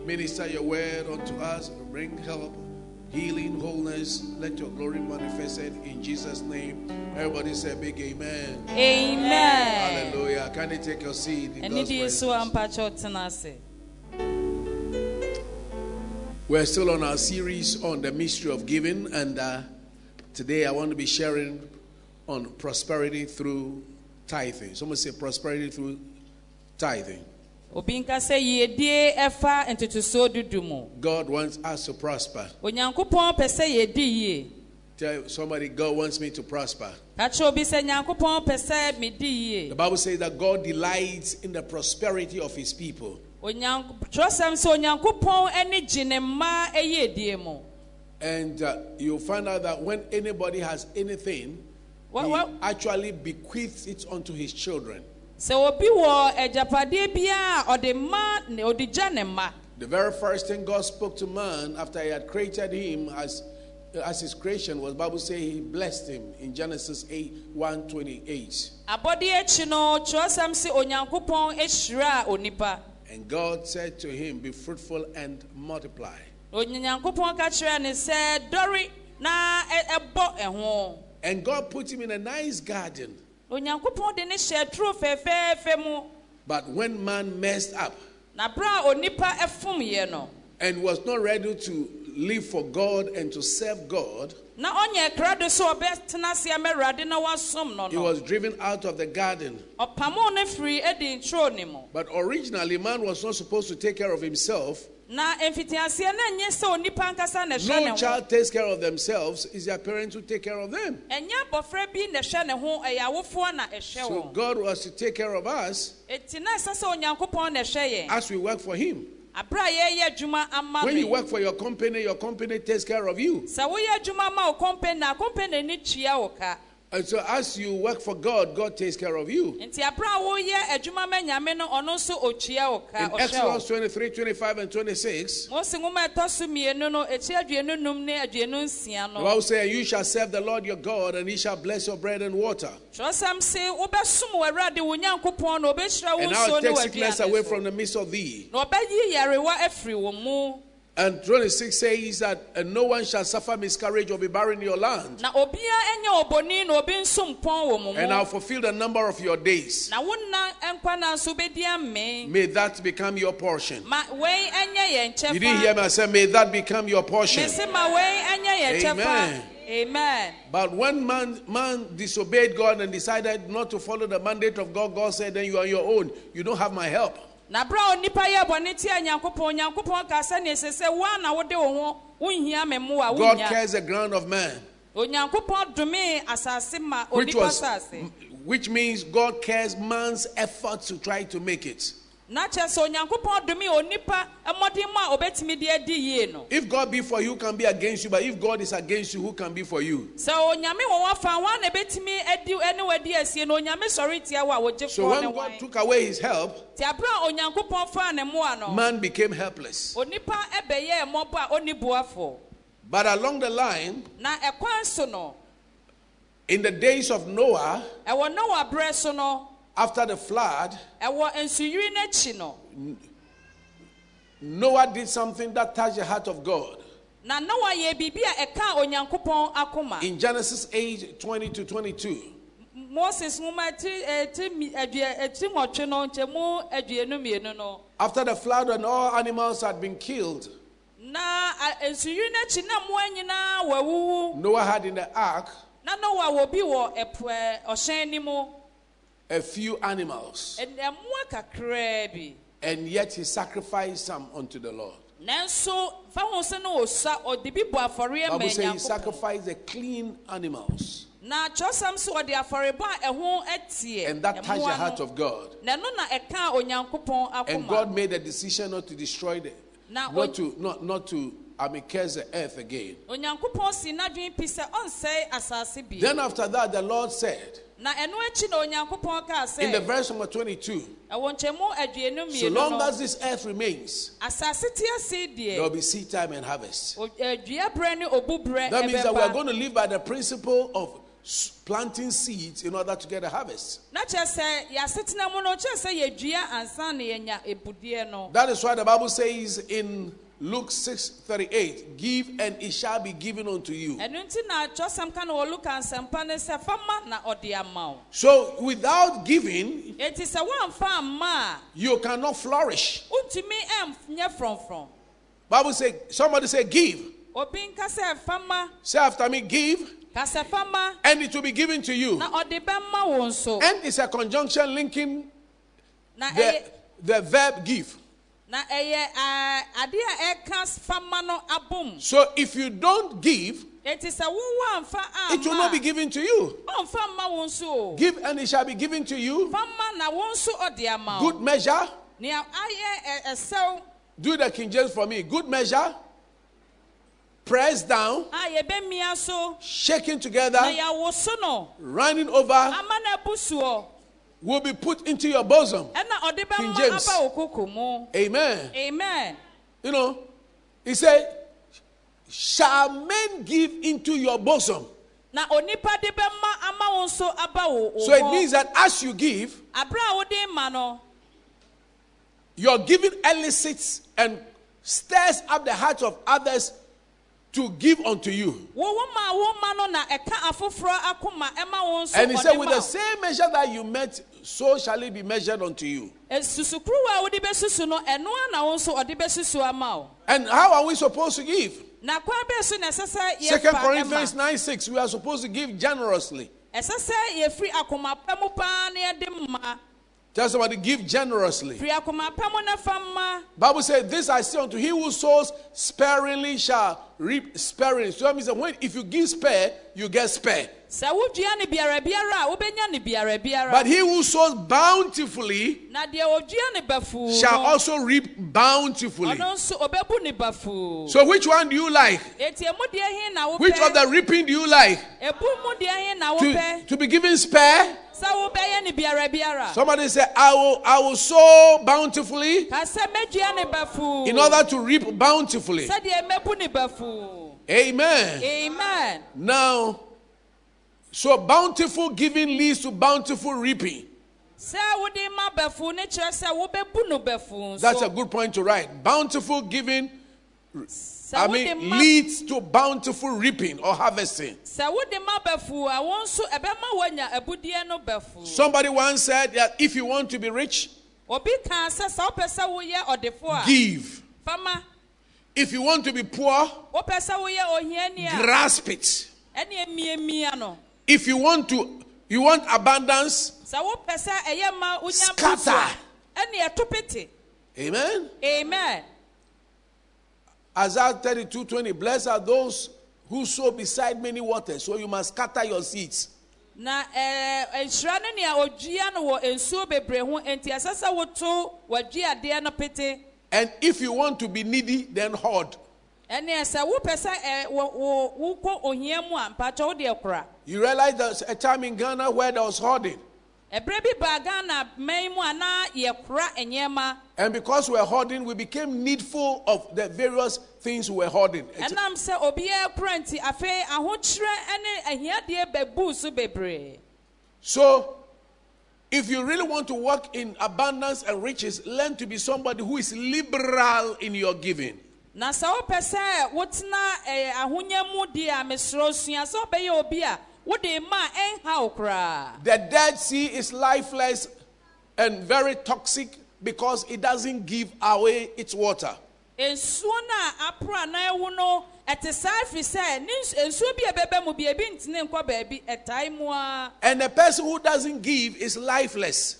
minister your word unto us, bring help, healing, wholeness. Let your glory manifested in Jesus' name. Everybody say big amen. Amen. Hallelujah. Can you take your seat? We're still on our series on the mystery of giving, and today I want to be sharing on prosperity through tithing. Someone say prosperity through tithing. God wants us to prosper. Tell somebody, God wants me to prosper. The Bible says that God delights in the prosperity of his people. And you'll find out that when anybody has anything, he actually bequeaths it unto his children. The very first thing God spoke to man after he had created him as his creation was, the Bible says he blessed him in Genesis 8:1-28. And God said to him, be fruitful and multiply. And God put him in a nice garden. But when man messed up and was not ready to live for God and to serve God, he was driven out of the garden. But originally, man was not supposed to take care of himself. No child takes care of themselves. It's their parents who take care of them. So God was to take care of us as we work for him. When you work for your company takes care of you. And so as you work for God, God takes care of you. In Exodus 23, 25 and 26, the Bible says, you shall serve the Lord your God, and he shall bless your bread and water. And I'll take sickness away from the midst of thee. And 26 says that no one shall suffer miscarriage or be barren in your land. And I'll fulfill the number of your days. May that become your portion. You didn't hear me? I said, may that become your portion. Amen. Amen. But when man disobeyed God and decided not to follow the mandate of God, God said, then you are your own. You don't have my help. God cares the ground of man, which means God cares man's efforts to try to make it. If God be for you, who can be against you? But if God is against you, who can be for you? So when God took away his help, man became helpless. But along the line, in the days of Noah, after the flood, Noah did something that touched the heart of God. In Genesis 8:20-22, after the flood and all animals had been killed, Noah had in the ark a few animals, and yet he sacrificed some unto the Lord. Bible says he sacrificed the clean animals, and that touched the heart of God. And God made a decision not to destroy them, not to curse the earth again. Then after that, the Lord said, in the verse number 22, so long as this earth remains, there will be seed time and harvest. That means that we are going to live by the principle of planting seeds in order to get a harvest. That is why the Bible says in Luke 6:38, give and it shall be given unto you. So without giving, you cannot flourish. Bible say, somebody say give. Say after me, give. And it will be given to you. And it's a conjunction linking the verb give. So if you don't give, it will not be given to you. Give and it shall be given to you. Good measure. Do the King James for me. Good measure. Pressed down, shaken together, running over, will be put into your bosom. King James. Amen. Amen. You know, he said, shall men give into your bosom? So it means that as you give, your giving elicits and stirs up the hearts of others to give unto you. And he said, with the same measure that you met, so shall it be measured unto you. And how are we supposed to give? 2 Corinthians 9:6, we are supposed to give generously. Tell somebody, give generously. Bible says, this I say unto he who sows sparingly shall reap sparingly. So that means that if you give spare, you get spare. But he who sows bountifully shall also reap bountifully. So which one do you like? Which of the reaping do you like? To be given spare? Somebody say, I will sow bountifully in order to reap bountifully. Amen. Amen. Now, so bountiful giving leads to bountiful reaping. That's a good point to write. Bountiful giving leads to bountiful reaping or harvesting. Somebody once said that if you want to be rich, give. If you want to be poor, grasp it. If you want abundance, scatter. Amen. Amen. Isaiah 32:20, blessed are those who sow beside many waters, so you must scatter your seeds. And if you want to be needy, then hoard. You realize there's a time in Ghana where there was hoarding. And because we were hoarding, we became needful of the various things we were hoarding. So, if you really want to walk in abundance and riches, learn to be somebody who is liberal in your giving. The Dead Sea is lifeless and very toxic because it doesn't give away its water. And the person who doesn't give is lifeless.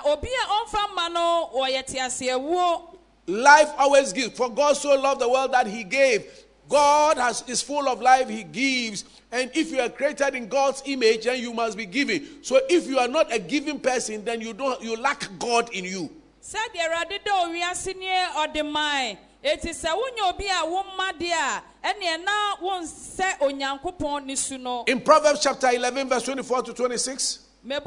Life always gives. For God so loved the world that he gave. God is full of life, he gives. And if you are created in God's image, then you must be giving. So if you are not a giving person, then you lack God in you. In Proverbs chapter 11 verse 24 to 26, the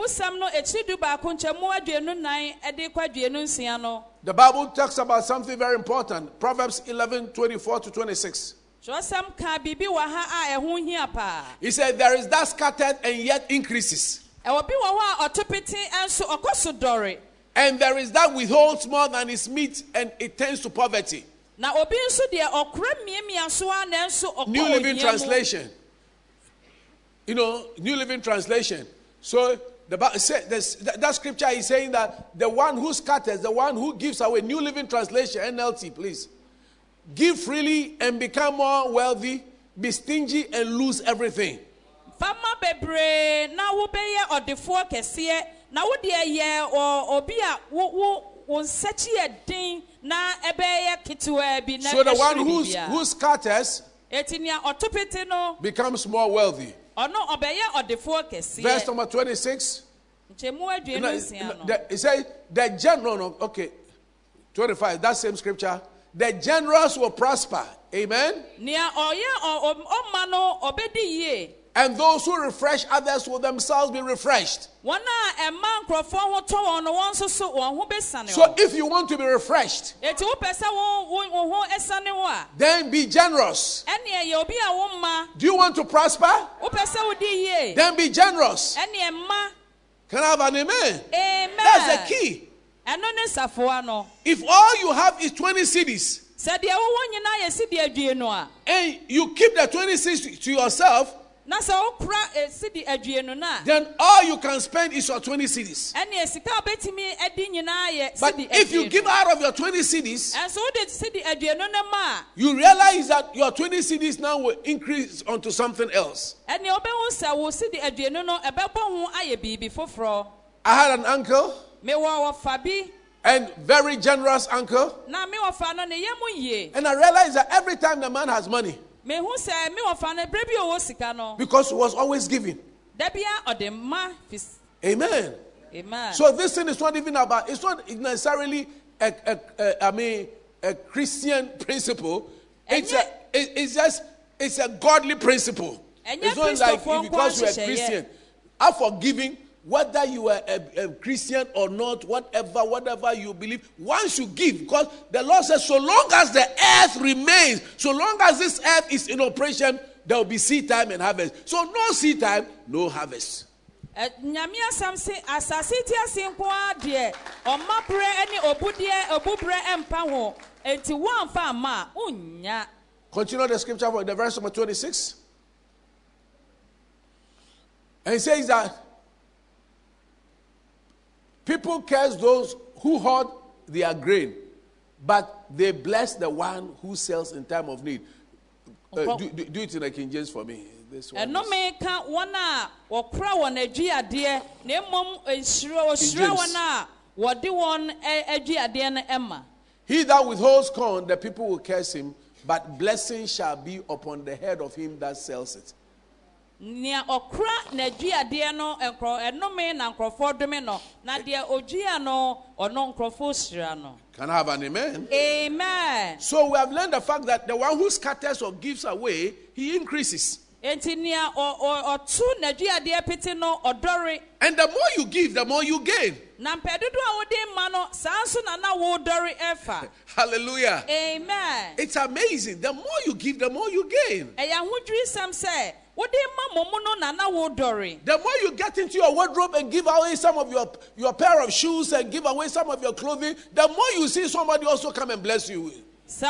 Bible talks about something very important. Proverbs 11, 24 to 26. He said, there is that scattered and yet increases. And there is that withholds more than is meet and it tends to poverty. New Living Translation. You know, New Living Translation. So that scripture is saying that the one who scatters, the one who gives away. New Living Translation, NLT, please. Give freely and become more wealthy. Be stingy and lose everything. Fama bebre na wo beye odefo kese na wo de ye obi a wo nsachi edin na ebeye kitwa bi na. So the one who scatters etinia otopete no becomes more wealthy. Ono obeye odefo kese. Verse number 26. It says the general, okay, 25, that same scripture. The generous will prosper. Amen. And those who refresh others will themselves be refreshed. So if you want to be refreshed, then be generous. Do you want to prosper? Then be generous. Can I have an amen? Amen. That's the key. If all you have is 20 cedis, and you keep the 20 cedis to yourself, then all you can spend is your 20 cedis. But if you give out of your 20 cedis, you realize that your 20 cedis now will increase onto something else. I had an uncle, and very generous uncle, and I realized that every time the man has money, because he was always giving. Amen. Amen. So this thing is not even about, it's not necessarily a Christian principle. It's a godly principle. It's not like because you are a Christian, I'm forgiving. Whether you are a Christian or not, whatever you believe, once you give, because the Lord says, so long as the earth remains, so long as this earth is in operation, there will be seed time and harvest. So no seed time, no harvest. Continue the scripture for the verse number 26. And it says that people curse those who hoard their grain, but they bless the one who sells in time of need. Do it in the King James for me. This one. He that withholds corn, the people will curse him, but blessing shall be upon the head of him that sells it. Can I have an amen? Amen. So we have learned the fact that the one who scatters or gives away, he increases. And the more you give, the more you gain. Hallelujah. Amen. It's amazing. The more you give, the more you gain. The more you get into your wardrobe and give away some of your pair of shoes and give away some of your clothing, the more you see somebody also come and bless you. As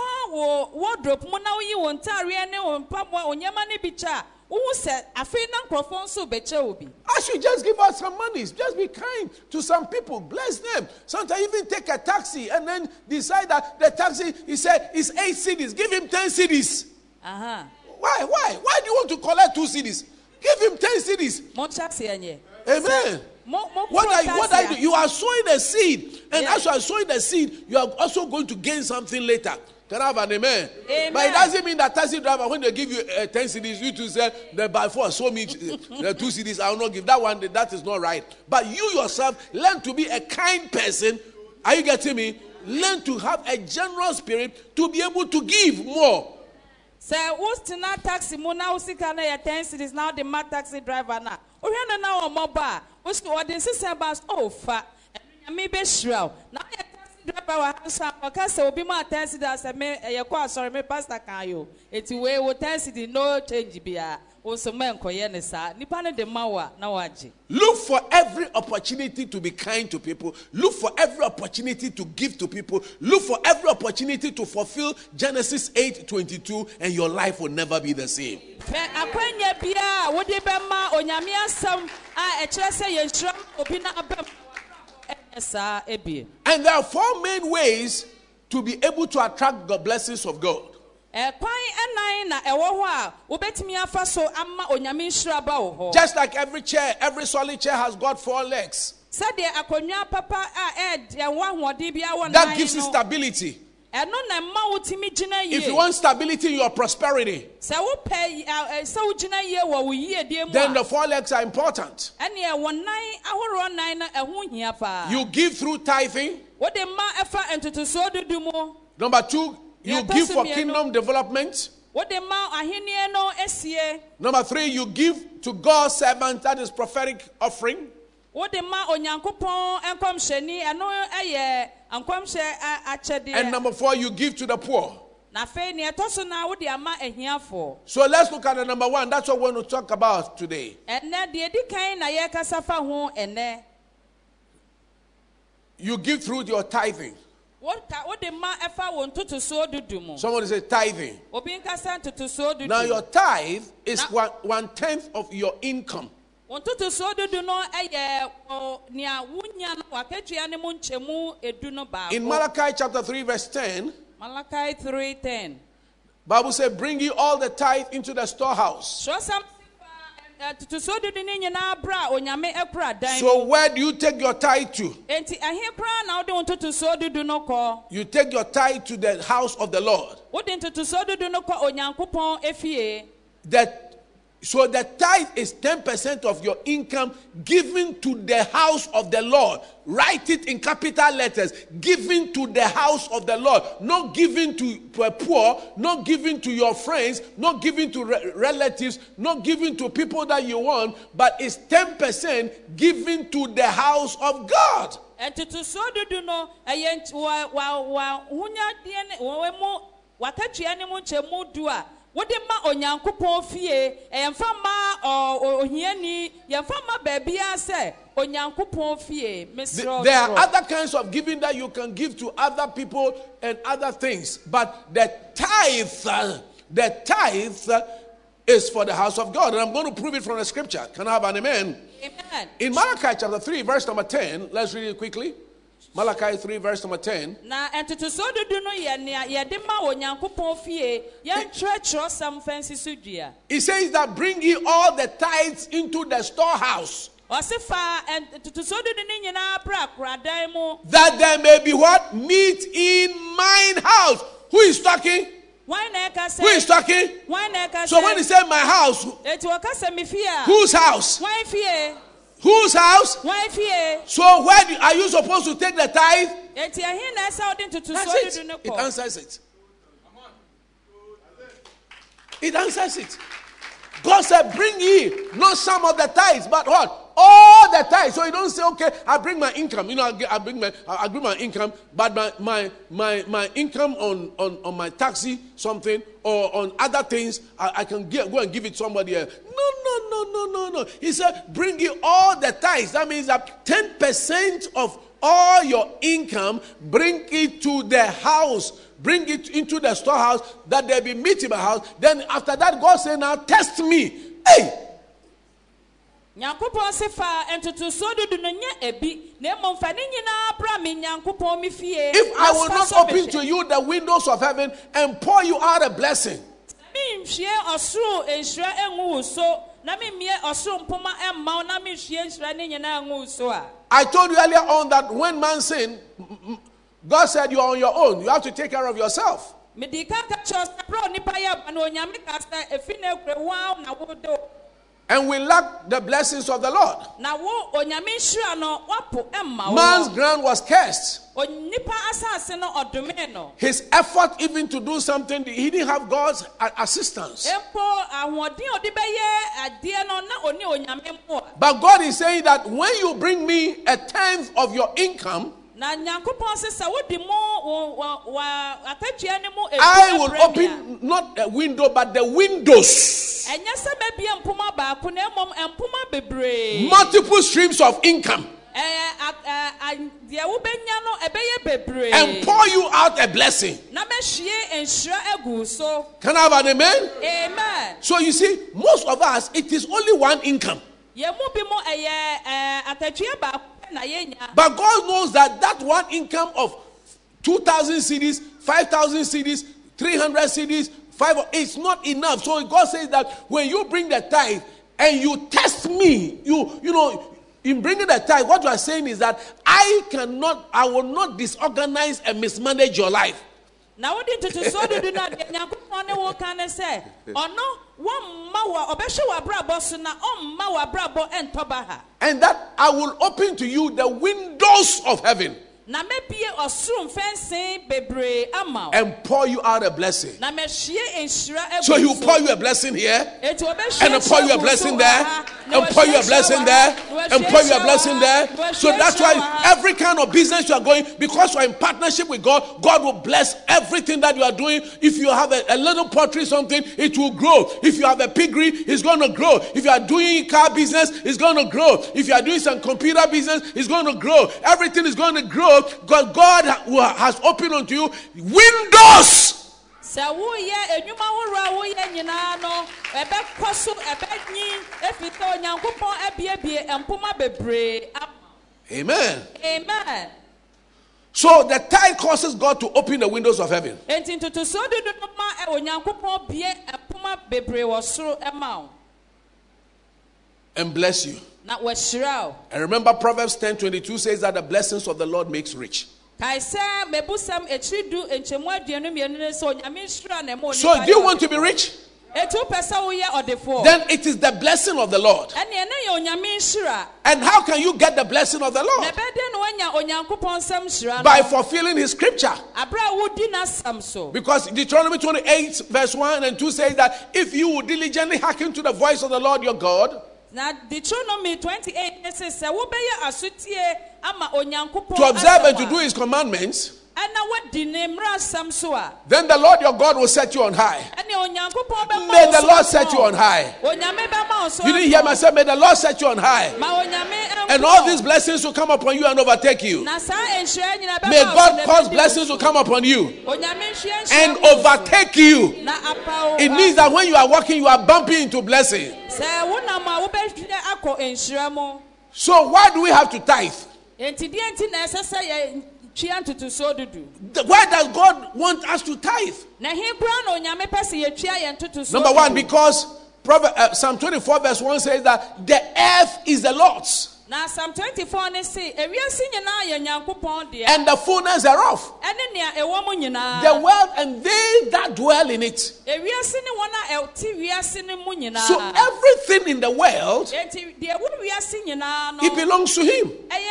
you just give out some money, just be kind to some people, bless them. Sometimes even take a taxi and then decide that the taxi, he said, is 8 cedis. Give him 10 cedis. Why do you want to collect 2 cedis? Give him 10 cedis. Amen. What are you doing? You are sowing a seed. And as you are sowing the seed, you are also going to gain something later. Can I have an amen? Amen? But it doesn't mean that taxi driver, when they give you 10 cedis, you to say, the by force, show me the 2 cedis, I will not give. That one, that is not right. But you yourself, learn to be a kind person. Are you getting me? Learn to have a generous spirit to be able to give more. So what's the taxi? Now see can I 10 cities now the mad taxi driver now. Oh yeah now mobile. What's the ordinance about oh fat. Maybe shrub. Now taxi driver wa hansa okase obi ma 10 cedi ase me ye kwa sorry me pastor kan yo eti we wo 10 cedi no change bia also men koye ne sa nipa ne de mawa na waje. Look for every opportunity to be kind to people. Look for every opportunity to give to people. Look for every opportunity to fulfill Genesis 8:22, and your life will never be the same. Akwanya bia wo de be ma onyame asam a e kire se ye nhira obi na abam esa ebie. And there are 4 main ways to be able to attract the blessings of God. Just like every chair, every solid chair has got 4 legs. That gives you stability. If you want stability in your prosperity, then the 4 legs are important. You give through tithing. Number 2, you give for kingdom development. Number 3, you give to God's servant, that is prophetic offering. And number 4, you give to the poor. So let's look at the number 1. That's what we're going to talk about today. You give through your tithing. Somebody say tithing. Now your tithe is 1/10 of your income. In Malachi chapter 3 verse 10, Malachi 3:10, Bible says, bring ye all the tithe into the storehouse. So where do you take your tithe to? You take your tithe to the house of the Lord. So the tithe is 10% of your income given to the house of the Lord. Write it in capital letters. Given to the house of the Lord. Not given to poor, not given to your friends, not given to relatives, not given to people that you want, but it's 10% given to the house of God. There are other kinds of giving that you can give to other people and other things, but the tithe is for the house of God, and I'm going to prove it from the scripture. Can I have an amen? Amen. In Malachi chapter 3 verse number 10, let's read it quickly. Malachi 3 verse number 10. It says that bring ye all the tithes into the storehouse, that there may be what? Meat in mine house. Who is talking? Who is talking? So when he said my house, whose house? Whose house? So where are you supposed to take the tithe? That's it. It answers it. It answers it. God said, bring ye not some of the tithes, but what? All the tithes. So you don't say, okay, I bring my income. You know, I bring my income, but my income on my taxi, something, or on other things, I can go and give it to somebody else. No. He said, bring ye all the tithes. That means that 10% of all your income, bring it to the house. Bring it into the storehouse, that there be meat in my house. Then after that, God said, now test me. Hey! If I will not open to you the windows of heaven and pour you out a blessing, I told you earlier on that when man sinned, God said you are on your own. You have to take care of yourself. And we lack the blessings of the Lord. Man's ground was cursed. His effort even to do something, he didn't have God's assistance. But God is saying that when you bring me 1/10 of your income, I will open not a window but the windows. Multiple streams of income. And pour you out a blessing. Can I have an amen? Amen. So you see, most of us, it is only one income. But God knows that one income of 2,000 cedis, 5,000 cedis, 300 cedis, 5, it's not enough. So God says that when you bring the tithe and you test me, you know, in bringing the tithe, what you are saying is that I will not disorganize and mismanage your life. Now what did you so do not Nyankopon wo kan say ono wo mma wa obehwe wa brabo so na o mma wa brabo entoba ha. And that I will open to you the windows of heaven. Na mebie osrum fencing bebre ama. And pour you out a blessing. Na mehie enhyira ebu. So he will pour you a blessing here. And pour you a blessing there. And pour you a blessing there. And pour you a blessing there. So that's why every kind of business you are going, because you are in partnership with God, God will bless everything that you are doing. If you have a little pottery something, it will grow. If you have a piggery, it's going to grow. If you are doing car business, it's going to grow. If you are doing some computer business, it's going to grow. Everything is going to grow. God has opened unto you windows. Amen. Amen. So the tithe causes God to open the windows of heaven and bless you. And remember, Proverbs 10:22 says that the blessings of the Lord makes rich. So do you want to be rich? Then it is the blessing of the Lord. And how can you get the blessing of the Lord? By fulfilling his scripture. Because Deuteronomy 28 verse 1 and 2 says that if you will diligently hearken to the voice of the Lord your God, now Deuteronomy 28 says to observe and to do his commandments, then the Lord your God will set you on high. May the Lord set you on high. You didn't hear me say, may the Lord set you on high. And all these blessings will come upon you and overtake you. May God cause blessings to come upon you and overtake you. It means that when you are walking, you are bumping into blessing. So why do we have to tithe? Why does God want us to tithe? Number one, because Psalm 24 verse 1 says that the earth is the Lord's. Now Psalm 24 and the fullness thereof, the world and they that dwell in it. So everything in the world, it belongs to him.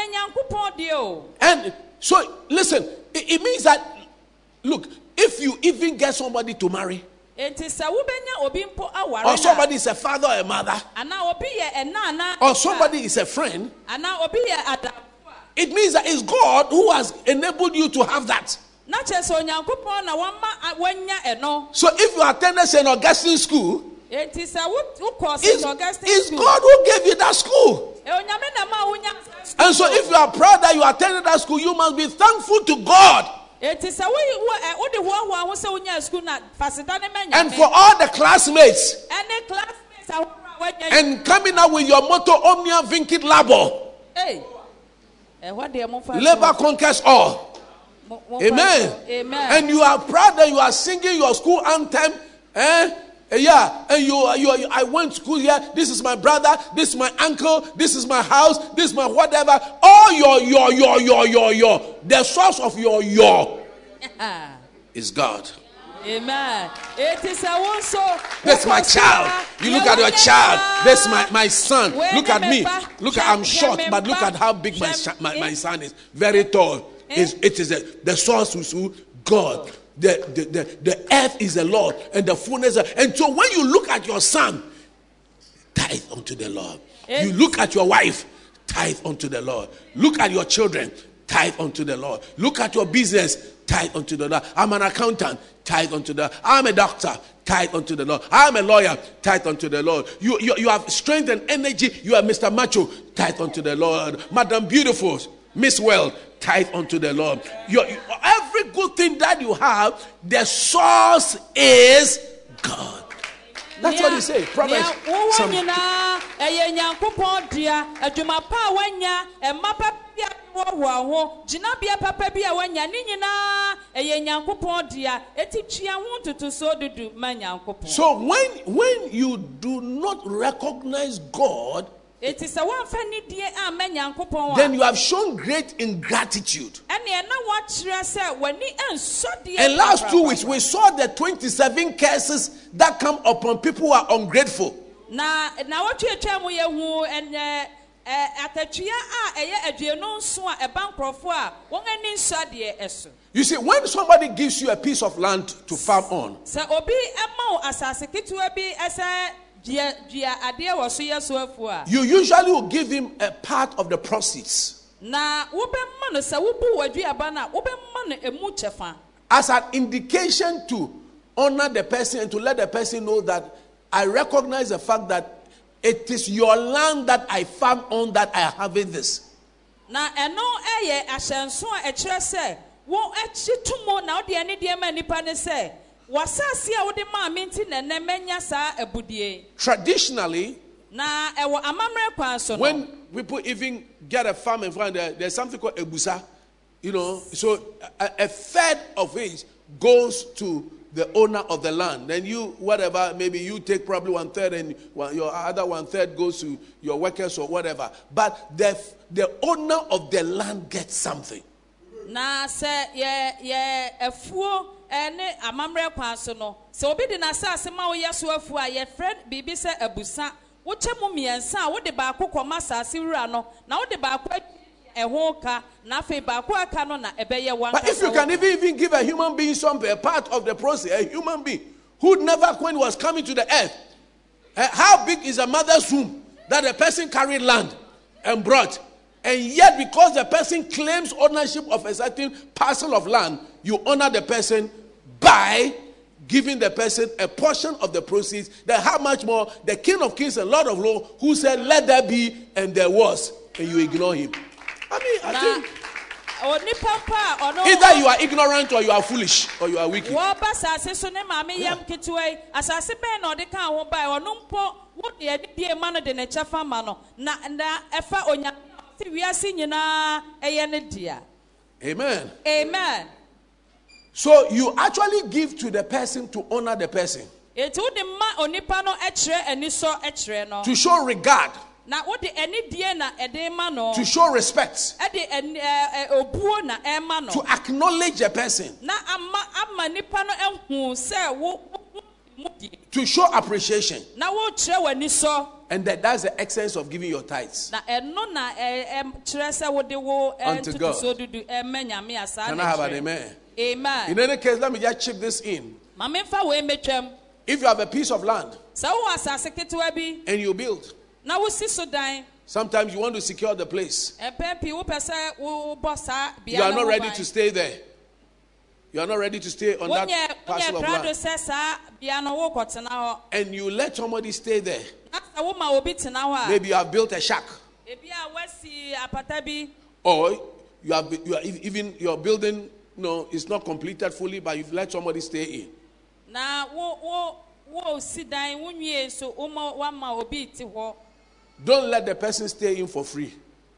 And so listen, it means that, look, if you even get somebody to marry, or somebody is a father or a mother, or somebody is a friend, it means that it's God who has enabled you to have that. So if you attended St. Augustine School, it's God who gave you that school. And so if you are proud that you attended that school, you must be thankful to God. And for all the classmates, and coming out with your motto, Omnia Vincit Labor. Labor conquers all. Amen. Amen. And you are proud that you are singing your school anthem. Yeah, and I went to school here. This is my brother. This is my uncle. This is my house. This is my whatever. All your. The source of your is God. Amen. It is also. That's my child. You look at your child. That's my son. Look at me. Look at, I'm short, but look at how big my son is. Very tall. It is the source is God. The earth is the Lord and the fullness. And so when you look at your son, tithe unto the Lord. You look at your wife, tithe unto the Lord. Look at your children, tithe unto the Lord. Look at your business, tithe unto the Lord. I'm an accountant, tithe unto the Lord. I'm a doctor, tithe unto the Lord. I'm a lawyer, tithe unto the Lord. You have strength and energy. You are Mr. Macho, tithe unto the Lord. Madam Beautiful, Miss World, tithe unto the Lord. Every good thing that you have, the source is God. That's what he says. Proverbs. So when you do not recognize God, then you have shown great ingratitude. And last 2 weeks we saw the 27 curses that come upon people who are ungrateful. You see, when somebody gives you a piece of land to farm on, you usually will give him a part of the proceeds as an indication to honor the person and to let the person know that I recognize the fact that it is your land that I farm on that I have in this. Traditionally, when people even get a farm in front, there's something called ebusa, so a third of it goes to the owner of the land. Then maybe you take probably 1/3 and your other 1/3 goes to your workers or whatever. But the owner of the land gets something. But if you can even give a human being something, a part of the process, a human being who never, when he was coming to the earth, how big is a mother's womb that a person carried land and brought? And yet, because the person claims ownership of a certain parcel of land, you honor the person by giving the person a portion of the proceeds. Then how much more the King of Kings and Lord of Lords, who said, "Let there be," and there was, and you ignore him. I think either you are ignorant or you are foolish or you are wicked. Yeah. Amen. Amen. So you actually give to the person to honor the person, to show regard, to show respect, to acknowledge a person, to show appreciation. And that's the essence of giving your tithes unto God. Can I have an amen? Amen. In any case, let me just chip this in. If you have a piece of land and you build, sometimes you want to secure the place. You are not ready to stay there. You are not ready to stay on that parcel of land. And you let somebody stay there. Maybe you have built a shack. Or your building is not completed fully, but you've let somebody stay in. Don't let the person stay in for free.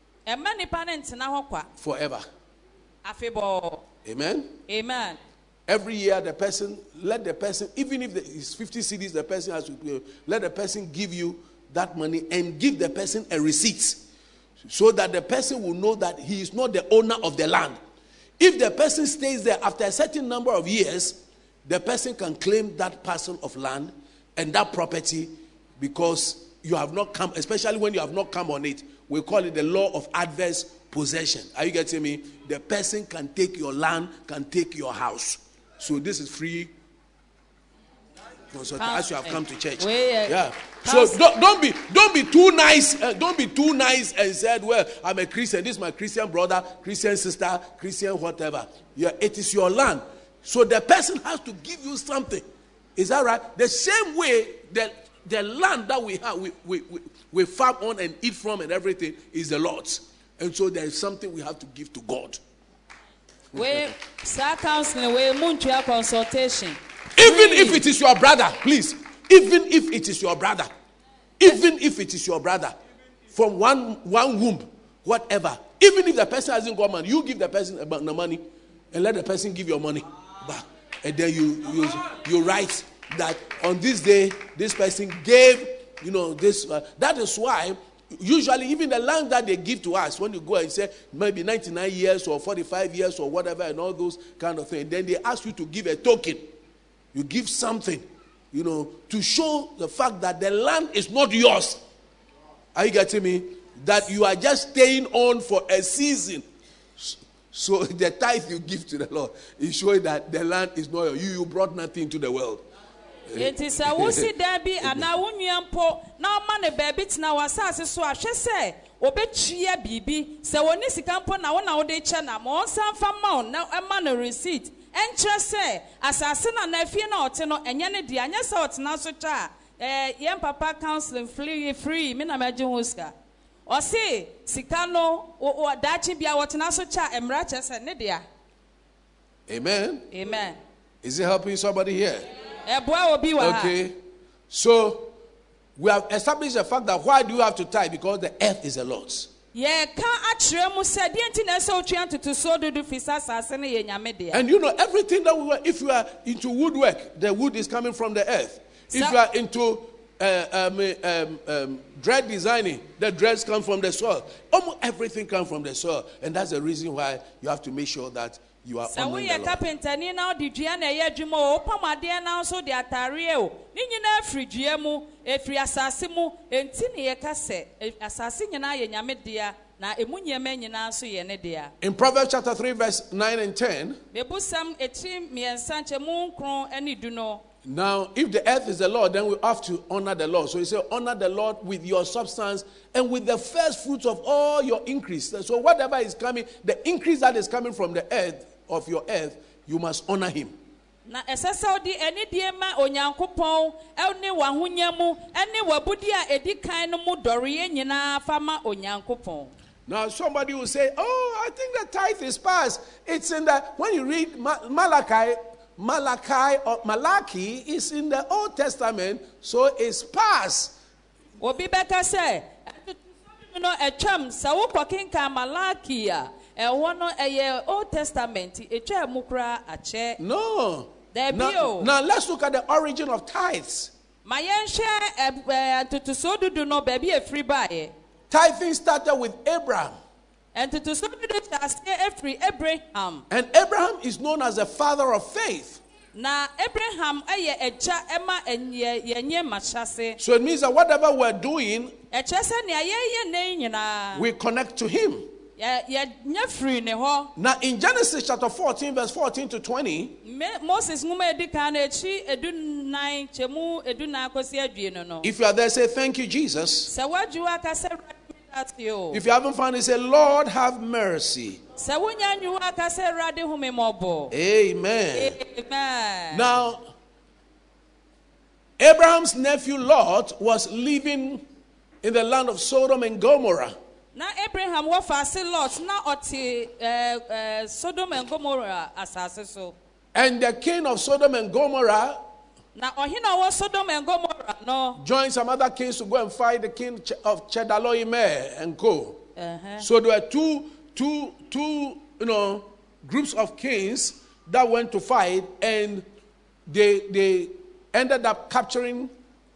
Forever. Amen. Amen. Every year let the person, even if it's 50 cedis, the person has to let the person give you that money and give the person a receipt so that the person will know that he is not the owner of the land. If the person stays there after a certain number of years, the person can claim that parcel of land and that property because you have not come, especially when you have not come on it. We call it the law of adverse possession. Are you getting me? The person can take your land, can take your house. So this is free consultation as you have come to church. Yeah. So don't be too nice. Don't be too nice and said, well, I'm a Christian. This is my Christian brother, Christian sister, Christian whatever. Yeah, it is your land. So the person has to give you something. Is that right? The same way that the land that we have, we farm on and eat from and everything is the Lord's. And so there is something we have to give to God. We counseling, we consultation. Even if it is your brother, please. Even if it is your brother. Even if it is your brother. From one womb, whatever. Even if the person hasn't got money, you give the person the money and let the person give your money back. And then you write that on this day, this person gave, this. That is why usually even the land that they give to us, when you go and say maybe 99 years or 45 years or whatever and all those kind of things, then they ask you to give a token. You give something, to show the fact that the land is not yours. Are you getting me? That you are just staying on for a season. So the tithe you give to the Lord is showing that the land is not yours. You brought nothing to the world. It is a wusi debi ana wunyampo na man baby tina wasase so ahwe se obetue bibi se woni sikampo na wona wode che na mo sanfa ma na ema na receipt enche se asase na na fie na ote no enye ne dia anya se otena so cha yem papa counseling free me na maje huska o se sika no o dachi bia wotena so cha emra che se ne dia. Amen. Is it helping somebody here? Okay. So we have established the fact that why do you have to tithe? Because the earth is the Lord's. And everything that we were, if you are into woodwork, the wood is coming from the earth. If you are into dread designing, the dreads come from the soil. Almost everything comes from the soil. And that's the reason why you have to make sure that you are honoring the Lord. In Proverbs chapter 3 verse 9 and 10. Now, if the earth is the Lord, then we have to honor the Lord. So he said, honor the Lord with your substance and with the first fruits of all your increase. So whatever is coming, the increase that is coming from the earth, of your earth, you must honor him. Now somebody will say, oh, I think the tithe is past. It's in the, when you read Malachi is in the Old Testament, so it's past. Obi beka say, a chum, so Malachi. Old Testament. No. Now let's look at the origin of tithes. Tithing started with Abraham. And Abraham is known as the father of faith. So it means that whatever we're doing, we connect to him. Now in Genesis chapter 14 verse 14 to 20, if you are there, say thank you, Jesus. If you haven't found it, say Lord have mercy. Amen. Now Abraham's nephew Lot was living in the land of Sodom and Gomorrah. Now Abraham was fast Lot now Sodom and Gomorrah so. And the king of Sodom and Gomorrah Sodom and Gomorrah no joined some other kings to go and fight the king of Chedorlaomer and co. So there were two groups of kings that went to fight, and they ended up capturing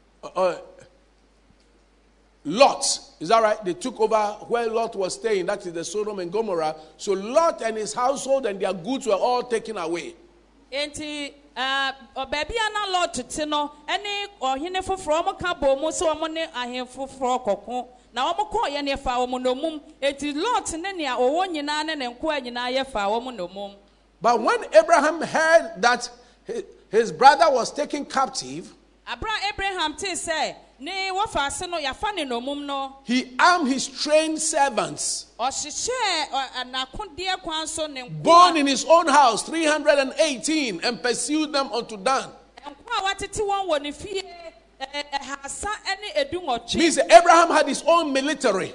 Lot. Is that right? They took over where Lot was staying. That is the Sodom and Gomorrah. So Lot and his household and their goods were all taken away. Baby ana Lot tino any or hinefo from cabo so money I for coco. Now I'm call any fa womanum. It is Lot nenia or one yinan and quenina fa womanum. But when Abraham heard that his brother was taken captive, Abra Abraham te say ne wofa se no yafa ne nomum no. He armed his trained servants. Born in his own house, 318, and pursued them unto Dan. Means Abraham had his own military.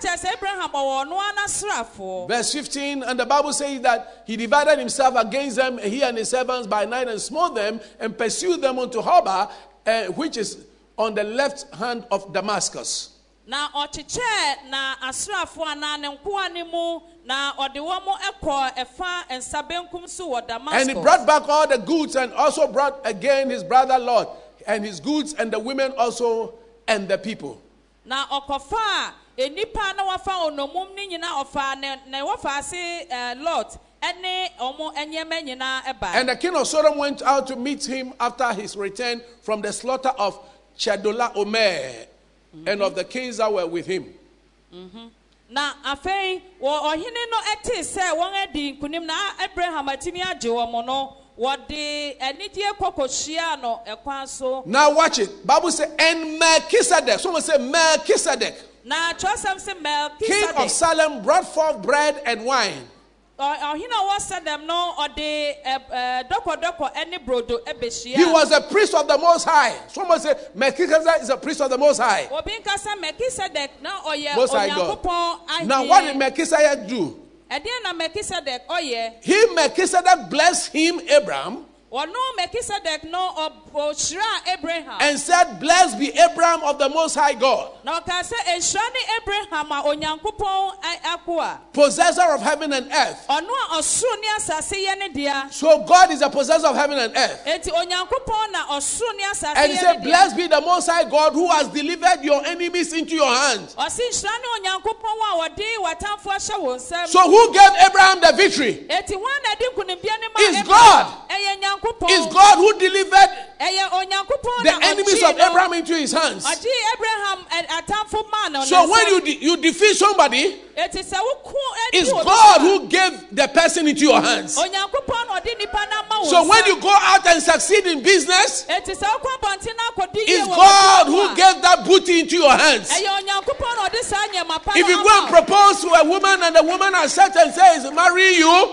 Verse 15, and the Bible says that he divided himself against them, he and his servants, by night, and smote them, and pursued them unto Hobah, which is on the left hand of Damascus. Na ochiche na asrafo anane nkoa ne mu na ode wo mo ekọ efa ensabenkum so wo Damascus. And he brought back all the goods, and also brought again his brother Lot and his goods, and the women also, and the people. Na okofa enipa na wafa onomum ni nyina ofa na wafa se Lot ene omo enyema nyina eba. And the king of Sodom went out to meet him after his return from the slaughter of Chedorlaomer, and of the kings that were with him. Na afei wo ohene no ete se won adi nkunim na Abraham atimi age wo mo no wo de enidie kokohia no ekwan so. Now watch it. Bible say and Melchizedek. Someone say Melchizedek. Na trosam say Melchizedek, king of Salem, brought forth bread and wine. He was a priest of the Most High. Someone say Melchizedek is a priest of the Most High. Most High God. Now what did Melchizedek do? He, Melchizedek, blessed him, Abraham, and said, blessed be Abraham of the Most High God, possessor of heaven and earth. So God is a possessor of heaven and earth. And he said, blessed be the Most High God who has delivered your enemies into your hands. So who gave Abraham the victory? Is God. Is God who delivered the enemies of Abraham into his hands. So when you defeat somebody, it's God who gave the person into your hands. So when you go out and succeed in business, it's God who gave that booty into your hands. If you go and propose to a woman and the woman accepts and says, marry you,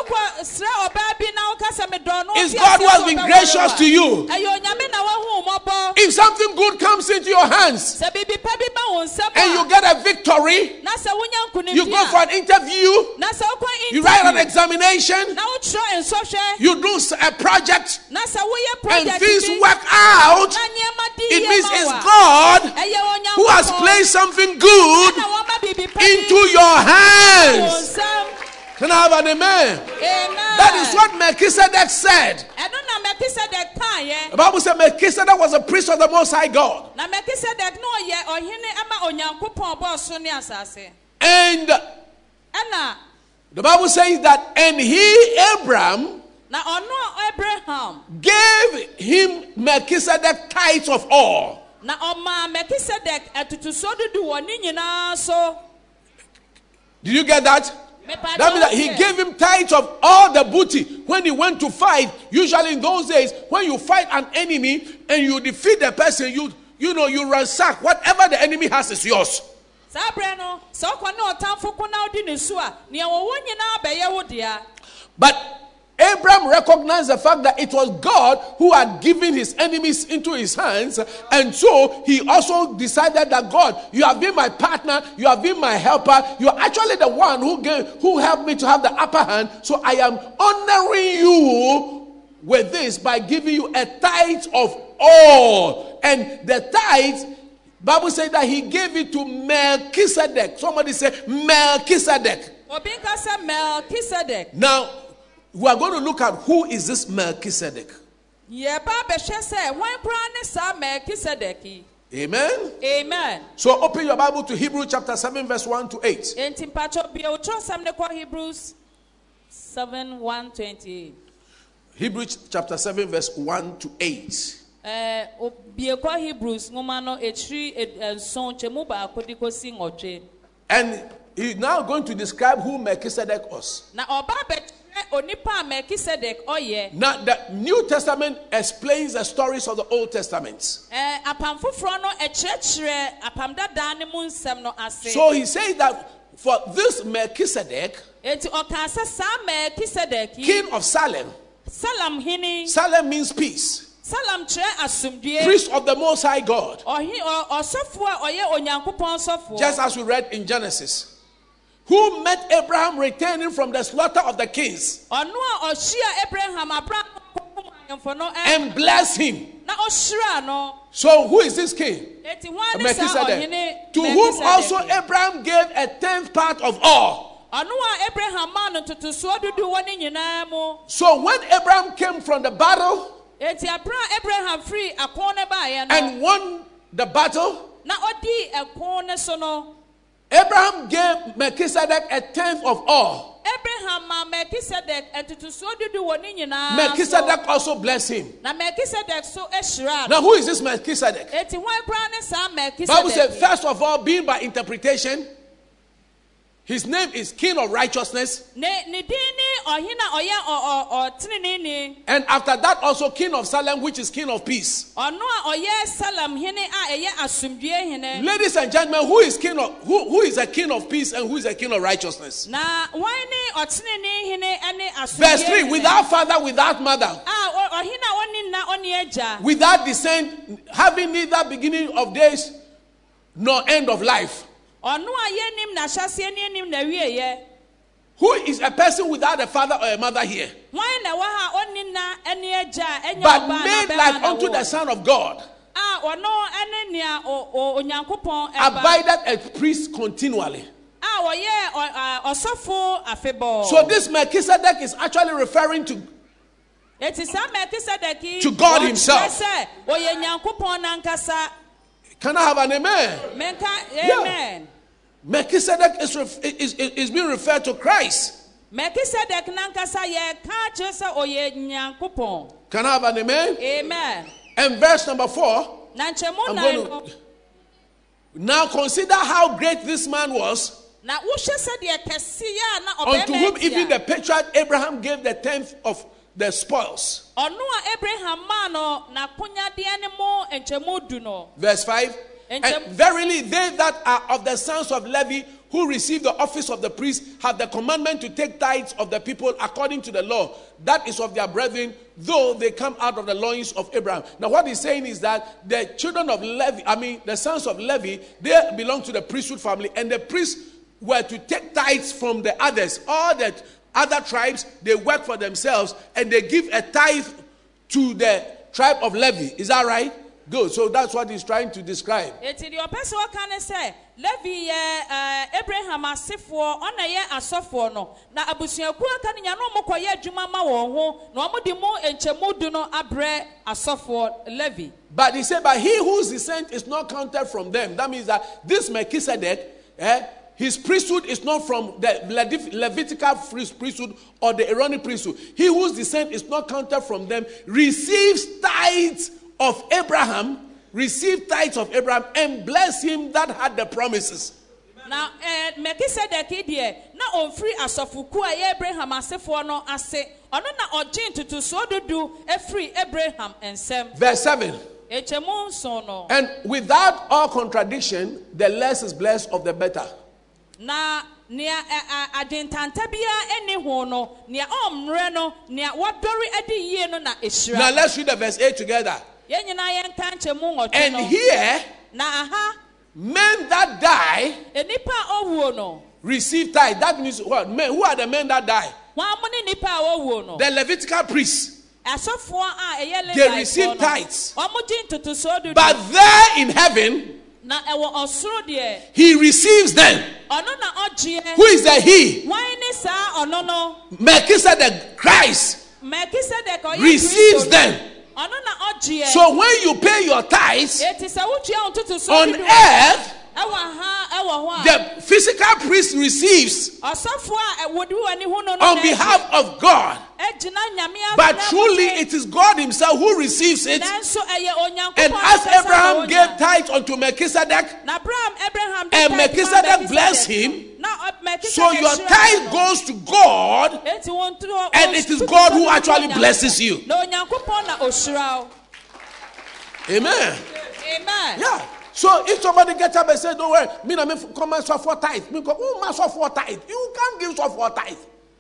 it's God who has been gracious to you. If something good comes into your hands and you get a victory, you go for an interview, you write an examination, you do a project, and things work out, it means it's God who has placed something good into your hands. Can I have an amen? That is what Melchizedek said. The Bible said Melchizedek was a priest of the Most High God. And the Bible says that, and he, Abraham, gave him Melchizedek tithes of all. Did you get that? That means that he gave him tithes of all the booty when he went to fight. Usually in those days, when you fight an enemy and you defeat the person, you ransack whatever the enemy has is yours. But Abraham recognized the fact that it was God who had given his enemies into his hands, and so he also decided that God, you have been my partner, you have been my helper, you are actually the one who helped me to have the upper hand, so I am honoring you with this by giving you a tithe of all. And the tithe, Bible said that he gave it to Melchizedek. Somebody say Melchizedek. Now we are going to look at who is this Melchizedek. Amen. Amen. So open your Bible to Hebrews chapter 7 verse 1 to 8. Hebrews 7, 1 to 8. Hebrews chapter 7 verse 1 to 8. And he's now going to describe who Melchizedek was. Now, the New Testament explains the stories of the Old Testament. So he says that for this Melchizedek, king of Salem, Salem means peace. Priest of the Most High God. Just as we read in Genesis. Who met Abraham returning from the slaughter of the kings and blessed him. So who is this king? Melchizedek. To whom also Abraham gave a 10th part of all. So when Abraham came from the battle and won the battle, Abraham gave Melchizedek a 10th of all. Melchizedek also blessed him. Now who is this Melchizedek? Bible says, first of all, being by interpretation, his name is King of Righteousness. And after that also King of Salem, which is King of Peace. Ladies and gentlemen, who is a King of Peace and who is a King of Righteousness? Verse 3, without father, without mother, without descent, having neither beginning of days nor end of life. Who is a person without a father or a mother here? But made like unto the Son of God. Abideth a priest continually. So this Melchizedek is actually referring to God himself. Can I have an amen? Amen. Yeah. Melchizedek is being referred to Christ. Can I have an amen? Amen. And verse number 4. Now consider how great this man was, unto whom even the patriarch Abraham gave the 10th of the spoils. Verse 5. And verily they that are of the sons of Levi, who receive the office of the priest, have the commandment to take tithes of the people according to the law. That is of their brethren, though they come out of the loins of Abraham. Now what he's saying is that the children of Levi, the sons of Levi, they belong to the priesthood family, and the priests were to take tithes from the others. All the other tribes, they work for themselves, and they give a tithe to the tribe of Levi. Is that right? Good. So that's what he's trying to describe. But he said, but he whose descent is not counted from them. That means that this Melchizedek, his priesthood is not from the Levitical priesthood or the Aaronic priesthood. He whose descent is not counted from them receives tithes of Abraham, and bless him that had the promises. Now, Melchizedek idie na onfri asofuku a Abraham asefo no ase ono na ogin tutu so dudu efri Abraham ensem. Verse 7. And without all contradiction, the less is blessed of the better. Na nia adintanta bia eni ho no nia omre no nia wadori adi yie no na ehira. Now let's read the verse 8 together. And here, men that die receive tithe. That means what? Men, who are the men that die? The Levitical priests. They receive tithes. But there in heaven, he receives them. Who is the he? Melchizedek, Christ, receives them. So when you pay your tithes on earth, the physical priest receives on behalf of God. But truly it is God himself who receives it. And as Abraham gave tithes unto Melchizedek, and Melchizedek blessed him, So your tithe goes to God, and it is God who actually blesses you. Amen. Amen. Yeah. So if somebody gets up and says, "Don't worry, me na me come and suffer tithe," me go, "Oh, ma suffer tithe." You can't give suffer tithe.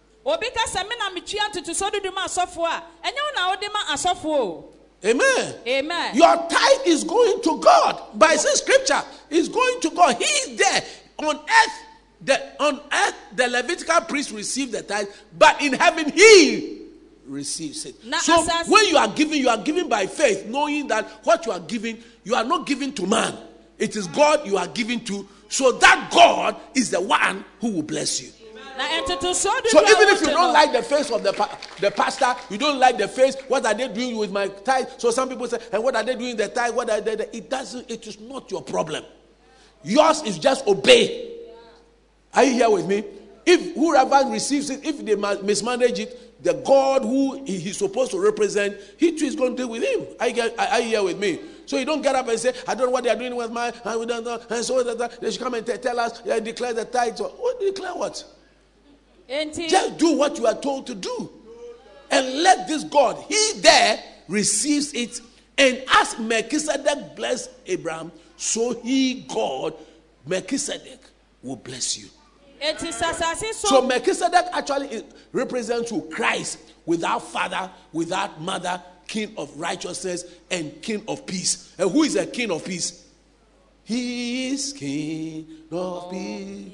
Amen. Amen. Your tithe is going to God. By this scripture, is going to God. He is there on earth. The Levitical priest received the tithe, but in heaven he receives it. So when you are giving by faith, knowing that what you are giving, you are not giving to man. It is God you are giving to. So that God is the one who will bless you. So even if you don't like the face of the pastor, you don't like the face, what are they doing with my tithe? So some people say, and what are they doing with the tithe? What are they? It is not your problem. Yours is just obey. Are you here with me? If whoever receives it, if they mismanage it, the God who he's supposed to represent, he too is going to deal with him. Are you here with me? So you don't get up and say, I don't know what they are doing with mine, and we don't know, and so they should come and tell us, declare the tithe. What declare what? Just do what you are told to do. And let this God, he there receives it. And as Melchizedek blessed Abraham, so he, God, Melchizedek, will bless you. So Melchizedek actually represents who? Christ, without father, without mother, king of righteousness and king of peace. And who is a king of peace? He is king of peace.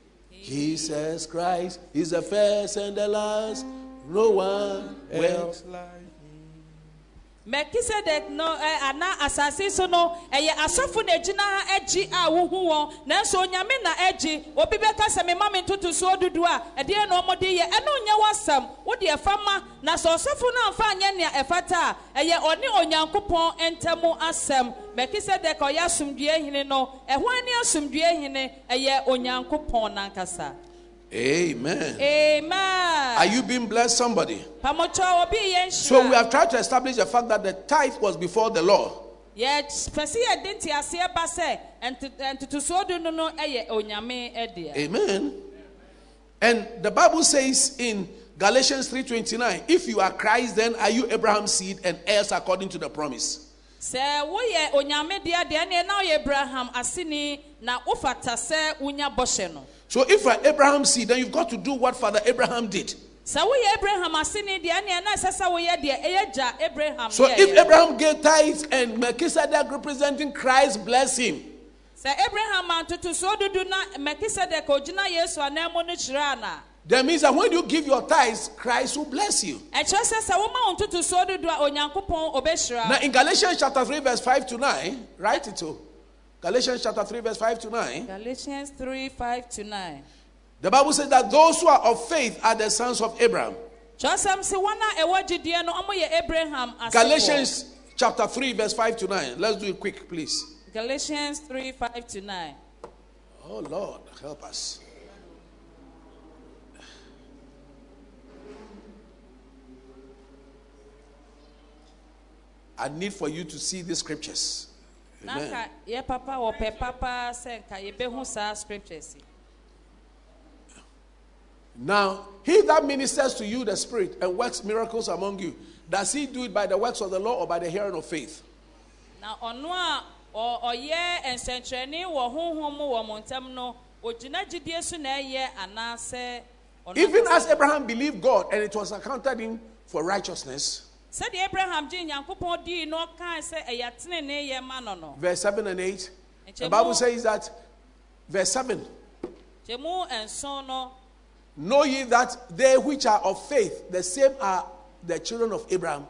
Jesus Christ is the first and the last. No one else like him. Melchizedek no ana asase so no eye asofo na gina agi a wo hu won na so nyame na agi obi beka se me mame ntutu so dudu a ede no omode ye eno nya wasam wo de afama na so asofo na amfa anya ne efata eye oni onyankopon entemu asem Melchizedek oya asumdue hene no ehwan ni asumdue hene eye onyankopon nankasa. Amen. Amen. Are you being blessed, somebody? So we have tried to establish the fact that the tithe was before the law. Amen. And the Bible says in Galatians 3:29, if you are Christ, then are you Abraham's seed and heirs according to the promise. So if you are Abraham's seed, then you've got to do what Father Abraham did. So if Abraham gave tithes and Melchizedek representing Christ bless him, that means that when you give your tithes, Christ will bless you. Now in Galatians chapter 3 verse 5 to 9, write it too. Galatians chapter 3 verse 5 to 9. Galatians 3, 5 to 9. The Bible says that those who are of faith are the sons of Abraham. Galatians chapter 3 verse 5 to 9. Let's do it quick, please. Galatians 3, 5 to 9. Oh Lord, help us. I need for you to see these scriptures. Amen. Now, he that ministers to you the Spirit and works miracles among you, does he do it by the works of the law or by the hearing of faith? Even as Abraham believed God and it was accounted him for righteousness. Verse 7 and 8. The Bible says that, verse 7. Know ye that they which are of faith, the same are the children of Abraham.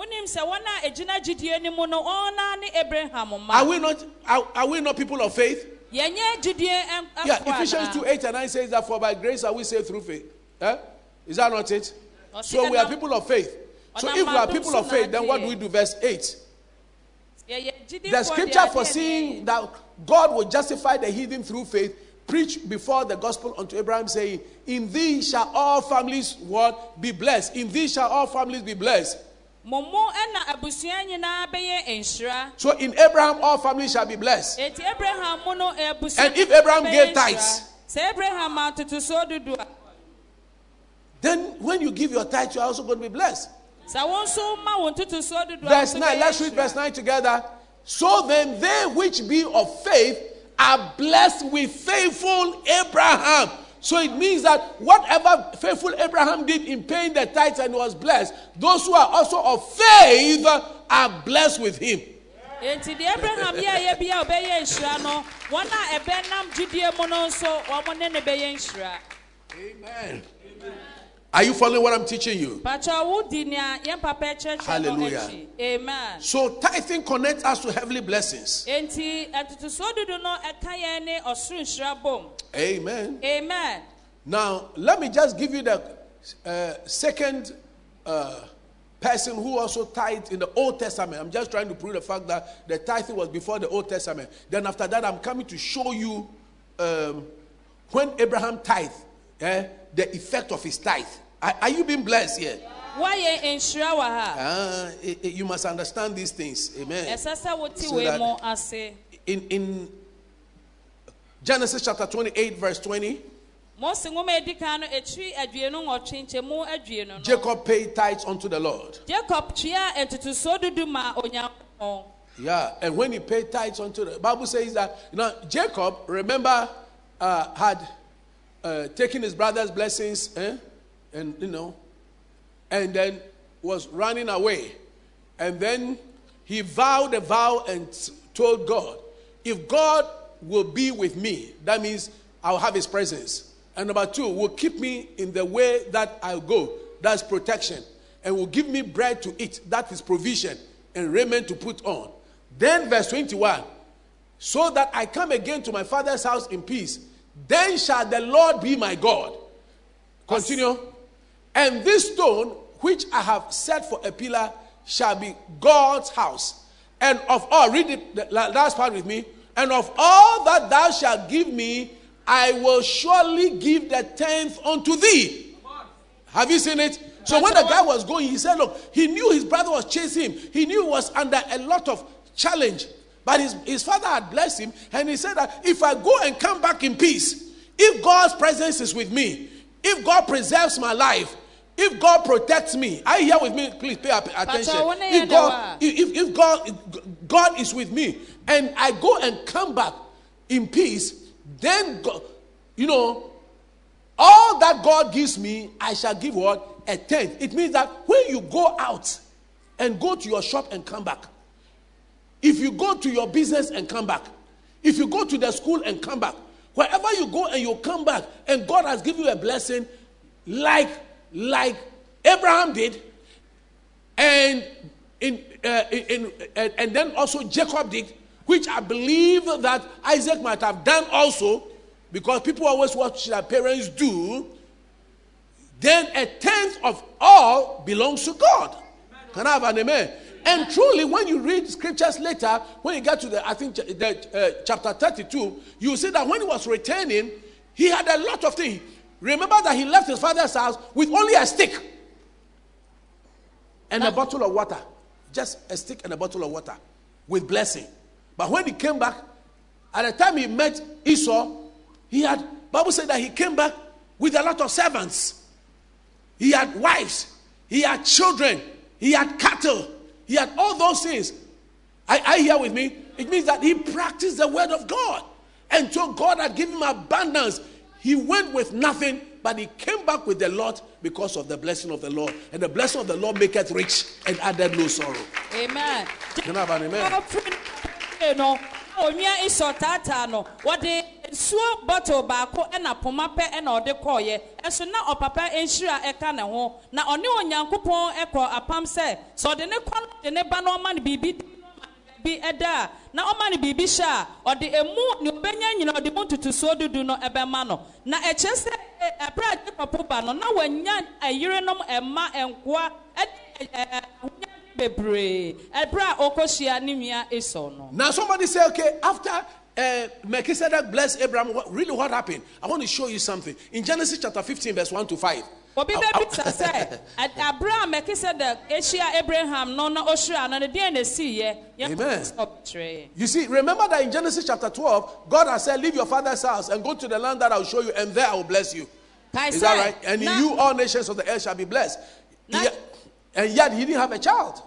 Are we not people of faith? Yeah, Ephesians 2, 8 and 9 says that for by grace are we saved through faith. Is that not it? So we are people of faith. So if we are people of faith, then what do we do? Verse 8. The scripture foreseeing that God will justify the heathen through faith, preached before the gospel unto Abraham, saying, in thee shall all families what? Be blessed. In thee shall all families be blessed. So in Abraham all families shall be blessed. And if Abraham gave tithes, then when you give your tithe, you are also going to be blessed. Verse 9, let's read verse 9 together. So then they which be of faith are blessed with faithful Abraham. So it means that whatever faithful Abraham did in paying the tithes and was blessed, those who are also of faith are blessed with him. Amen. Are you following what I'm teaching you? Hallelujah. Amen. So tithing connects us to heavenly blessings. Amen. Amen. Now, let me just give you the second person who also tithed in the Old Testament. I'm just trying to prove the fact that the tithing was before the Old Testament. Then after that, I'm coming to show you when Abraham tithed, the effect of his tithe. Are you being blessed here? You must understand these things. Amen. So that in Genesis chapter 28 verse 20, Jacob paid tithes unto the Lord. Yeah, and when he paid tithes unto the Bible says that Jacob, remember, had taken his brother's blessings, and and then was running away, and then he vowed a vow and told God, if God will be with me, that means I'll have his presence, and number two, will keep me in the way that I'll go, that's protection, and will give me bread to eat, that is provision, and raiment to put on. Then verse 21, so that I come again to my father's house in peace, then shall the Lord be my God. Continue. And this stone which I have set for a pillar shall be God's house. And of all, read the last part with me. And of all that thou shalt give me, I will surely give the tenth unto thee. Have you seen it? So when the guy was going, he said, look, he knew his brother was chasing him. He knew he was under a lot of challenge. But his father had blessed him. And he said that if I go and come back in peace, if God's presence is with me, if God preserves my life, if God protects me, are you here with me? Please pay attention. If God is with me, and I go and come back in peace, then God, all that God gives me, I shall give what? A tenth. It means that when you go out and go to your shop and come back, if you go to your business and come back, if you go to the school and come back, wherever you go and you come back, and God has given you a blessing, like Abraham did, and then also Jacob did, which I believe that Isaac might have done also, because people always watch their parents do. Then a tenth of all belongs to God. Can I have an amen? And truly, when you read scriptures later, when you get to chapter 32, you see that when he was returning, he had a lot of things. Remember that he left his father's house with only a stick and a bottle of water. Just a stick and a bottle of water with blessing. But when he came back, at the time he met Esau, Bible said that he came back with a lot of servants. He had wives, he had children, he had cattle, he had all those things. Are you here with me? It means that he practiced the word of God. And so God had given him abundance. He went with nothing, but he came back with a lot because of the blessing of the Lord. And the blessing of the Lord maketh rich and added no sorrow. Amen. Can I have an amen? Suo bottle baako na poma pe na ode koye enso na opapa enhira eka ne ho na one onyankopon ekọ apam se so de ne kwa de ne ba no ma ne bibi bi eda na o ma ne bibi sha ode emu ne obenya nyina ode mu tutuso dudu no ebema no na eche se abra de papo ba no na wanya ayire nom ema enkoa bebre ebra okoshia ne nua eso no. Now somebody say, okay, after Melchizedek blessed Abraham, what happened? I want to show you something. In Genesis chapter 15, verse 1 to 5. Obi baby say Abraham Melchizedek Asia Abraham no Oshra na the DNA see Amen. You see, remember that in Genesis chapter 12, God has said, leave your father's house and go to the land that I will show you, and there I will bless you. Is that right? And in you all nations of the earth shall be blessed. And yet he didn't have a child.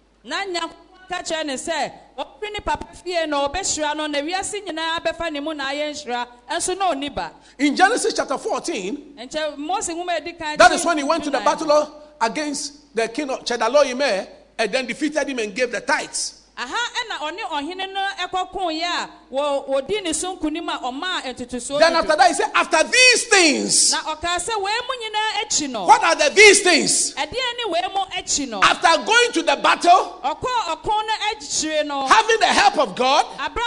In Genesis chapter 14, that is when he went to the battle against the king of Chedorlaomer and then defeated him and gave the tithes. Then after that he said, after these things, what are these things? After going to the battle, having the help of God,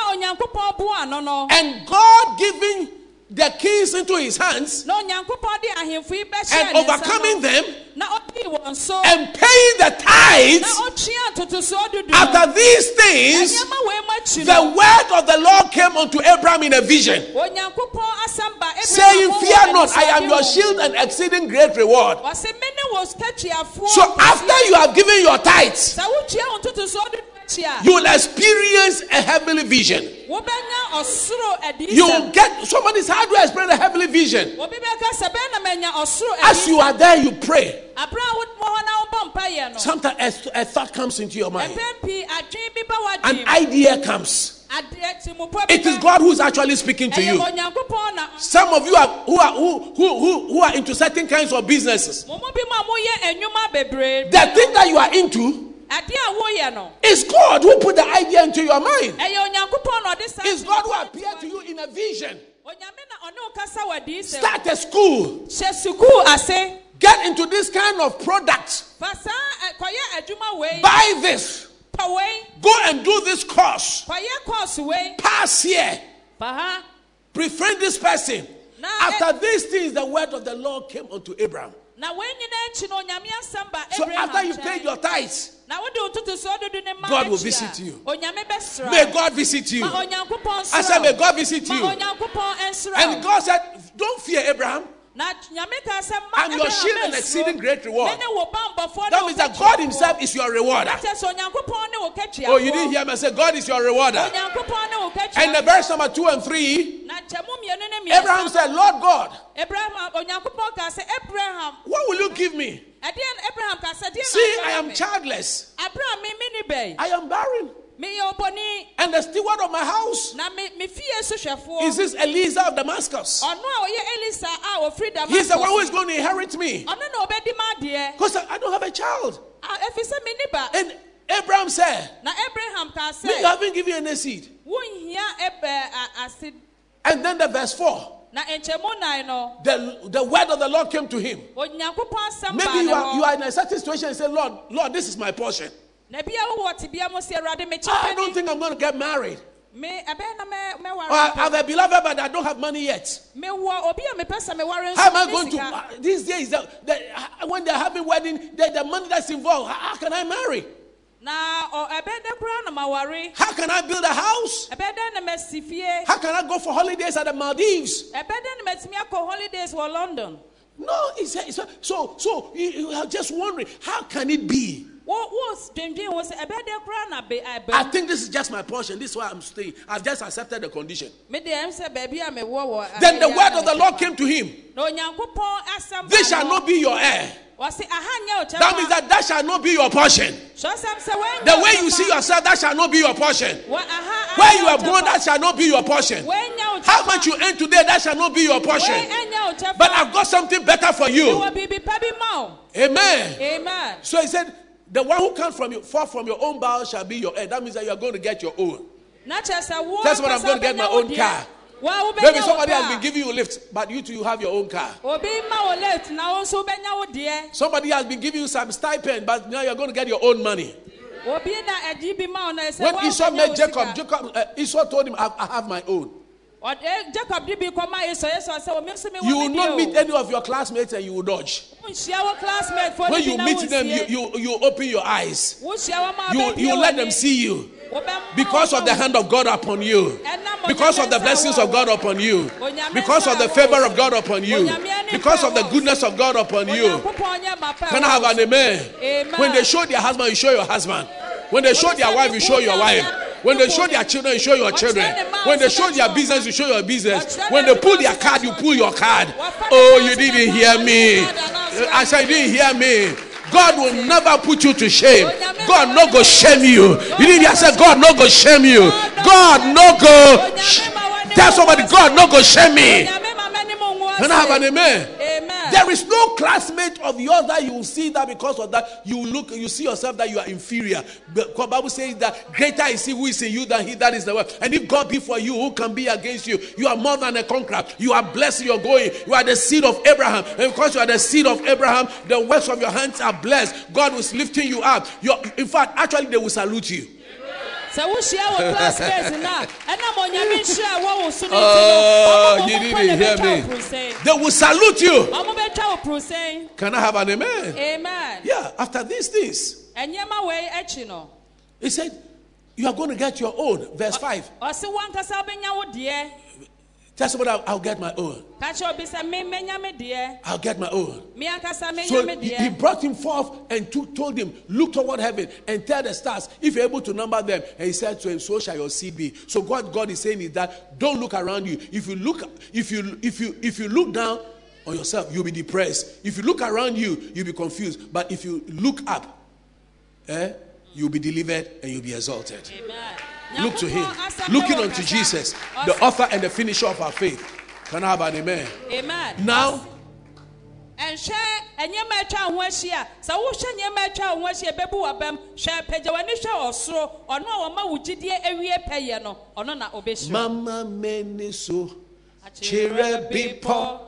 and God giving the keys into his hands, and overcoming them, and paying the tithes. After these things, the word of the Lord came unto Abraham in a vision, saying, fear not, I am your shield and exceeding great reward. So after you have given your tithes, you will experience a heavenly vision. You will get somebody's. How do I explain a heavenly vision? As you are there, you pray. Sometimes a thought comes into your mind. An idea comes. It is God who is actually speaking to you. Some of you who are into certain kinds of businesses, the thing that you are into, it's God who put the idea into your mind. It's God who appeared to you in a vision. Start a school. Get into this kind of product. Buy this. Go and do this course. Pass here. Befriend this person. After these things, the word of the Lord came unto Abraham. So after you paid your tithes, God will visit you. May God visit you. I said, may God visit you. And God said, don't fear, Abraham. I'm your shield and exceeding great reward. That means that God himself is your rewarder. Oh, you didn't hear me? I said, God is your rewarder. And the verse number 2 and 3, Abraham said, Lord God, what will you give me? See, I am childless. I am barren. And the steward of my house is this Eliezer of Damascus. He's the one who is going to inherit me, because I don't have a child. And Abraham said, me haven't given you any seed. And then the verse 4, the word of the Lord came to him. Maybe you are in a certain situation and say, Lord, this is my portion. I don't think I'm going to get married. I have a beloved, but I don't have money yet. How am I going to? These days, when they're having wedding, the money that's involved, how can I marry? How can I build a house? How can I go for holidays at the Maldives? No, so you are just wondering, how can it be? I think this is just my portion. This is why I'm staying. I've just accepted the condition. Then the word of the Lord came to him. This shall not be your heir. That means that shall not be your portion. The way you see yourself, that shall not be your portion. Where you have gone, that shall not be your portion. How much you earn today, that shall not be your portion. But I've got something better for you. Amen. Amen. So he said, the one who comes forth from your own bowels shall be your heir. That means that you are going to get your own. That's what I'm going to get my own car. Maybe somebody has been giving you a lift, but you have your own car. Somebody has been giving you some stipend, but now you're going to get your own money. When Esau met Jacob, Esau told him, I have my own. Jacob did become my You will not meet any of your classmates and you will dodge. When you meet them, you open your eyes. You let them see you. Because of the hand of God upon you. Because of the blessings of God upon you. Because of the favor of God upon you. Because of the goodness of God upon you. Can I have an amen? When they show their husband, you show your husband. When they show their wife, you show your wife. When they show their children, you show your children. When they show their business, you show your business. When they pull their card, you pull your card. Oh, you didn't hear me. I said, you didn't hear me. God will never put you to shame. God no go shame you. You didn't hear? I said, God no go shame you. God no go. Tell somebody, God no go shame me. Can I have an amen? There is no classmate of yours that you will see that because of that you see yourself that you are inferior. The Bible says that greater is he who is in you than he that is the world. And if God be for you, who can be against you? You are more than a conqueror. You are blessed. You are going. You are the seed of Abraham. And because you are the seed of Abraham, the works of your hands are blessed. God is lifting you up. In fact, actually, they will salute you. So we share our classmates now. You didn't hear me. They will salute you. Can I have an amen? Amen. Yeah, after these things. He said, you are going to get your own. Verse 5. Tell somebody, I'll get my own. I'll get my own. So he brought him forth and told him, look toward heaven and tell the stars if you're able to number them. And he said to him, so shall your seed be. So what God is saying is that don't look around you. If you look down on yourself, you'll be depressed. If you look around you, you'll be confused. But if you look up, you'll be delivered and you'll be exalted. Amen. Look to him. Looking unto Jesus, the author and the finisher of our faith. Can I have an amen? Amen. Now, and share and your match on one year. So, who shall your match on one year? Bebu Abam, share Pejawanisha or so, or no, Mamma would you dear every payano, or none of Bishop. Mamma Meniso, cheer people.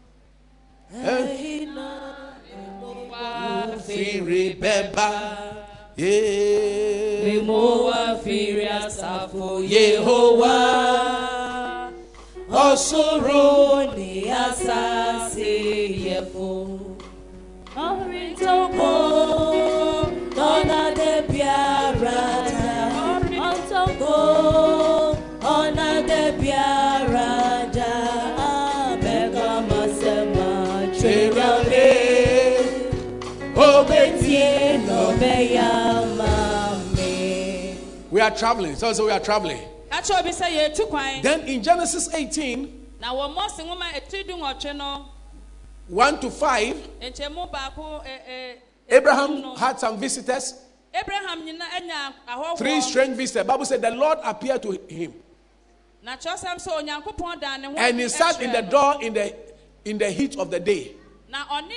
Remoa furious for Yehovah. Osoro ni asasi yefo. Oritomo dona de biarada. Oritomo ona de biarada. Beka masema chirale. Obetie no beyama. We are traveling. So we are traveling. Then in Genesis 18, 1 to 5, Abraham had some visitors. 3 strange visitors. The Bible said the Lord appeared to him. And he sat in the door in the heat of the day. And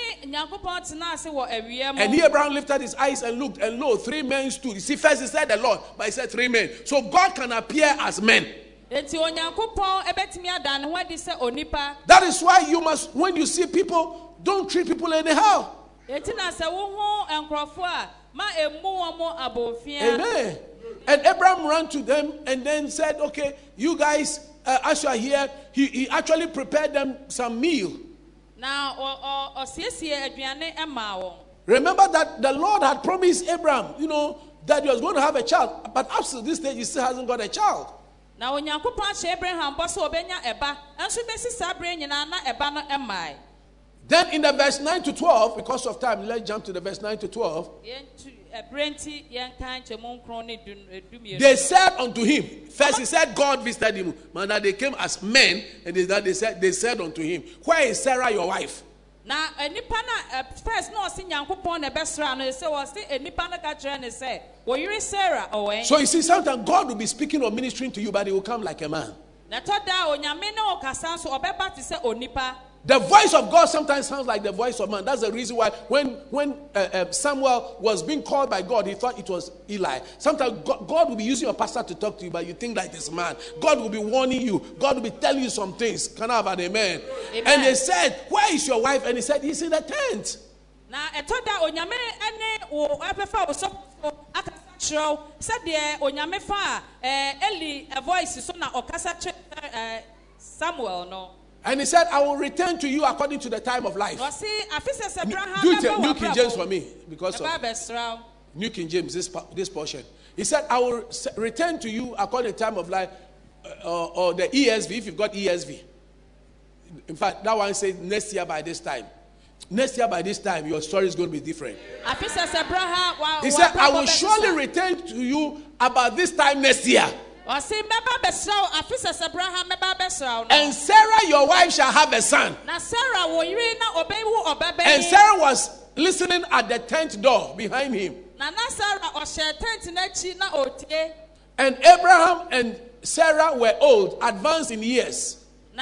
he, Abraham, lifted his eyes and looked, and lo, 3 men stood. You see, first he said the Lord, but he said 3 men. So God can appear as men. That is why you must, when you see people, don't treat people anyhow. Amen. And Abraham ran to them and then said, okay, you guys, as you are here, he actually prepared them some meal. Remember that the Lord had promised Abraham, that he was going to have a child. But up to this stage, he still hasn't got a child. Then in the verse 9 to 12, because of time, let's jump to the verse 9 to 12. They said unto him, first he said God visited him. Now they came as men, and they said unto him, where is Sarah your wife? So you see, sometimes God will be speaking or ministering to you, but he will come like a man. The voice of God sometimes sounds like the voice of man. That's the reason why when Samuel was being called by God, he thought it was Eli. Sometimes God will be using a pastor to talk to you, but you think like this man. God will be warning you. God will be telling you some things. Can I have an amen? Amen. And they said, where is your wife? And he said, he's in the tent. Samuel no. And he said, I will return to you according to the time of life. New King James for me, because of New King James, this portion. He said, I will return to you according to the time of life, or the ESV, if you've got ESV. In fact, that one says next year by this time. Next year by this time, your story is going to be different. He said, I will surely return to you about this time next year. And Sarah, your wife, shall have a son. And Sarah was listening at the tent door behind him. And Abraham and Sarah were old, advanced in years.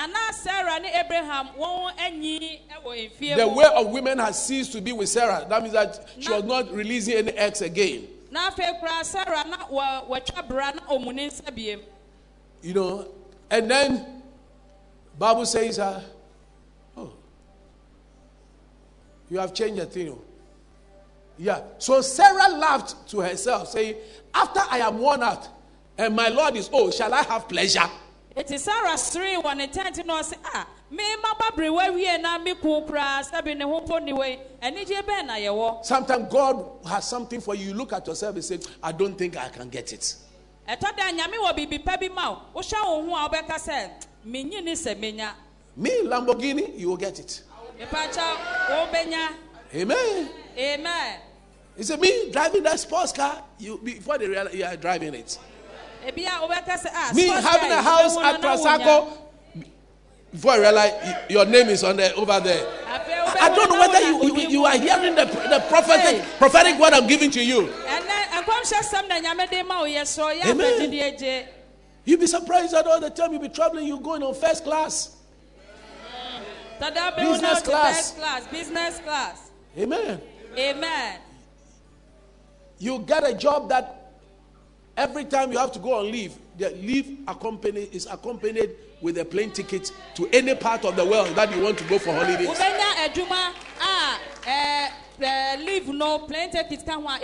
The way of women has ceased to be with Sarah. That means that she was not releasing any eggs again. You know, and then Bible says, oh, you have changed the thing. Yeah. So Sarah laughed to herself, saying, after I am worn out and my Lord is old, shall I have pleasure? It is Sarah's 3 when it turned to know, sometimes God has something for you. You look at yourself and say, I don't think I can get it. Me, Lamborghini, you will get it. Amen. Amen. He said, me driving that sports car, before they realize you are driving it. Me having a house at Trasaco, before I realize your name is on over there. I don't know whether you are hearing the prophetic word I'm giving to you. Amen. You'll be surprised that all the time you'll be traveling, you're going on first class. Business class. Business class. Amen. Amen. You get a job that every time you have to go on leave, the leave is accompanied with a plane ticket to any part of the world that you want to go for holidays. Leave no plane ticket.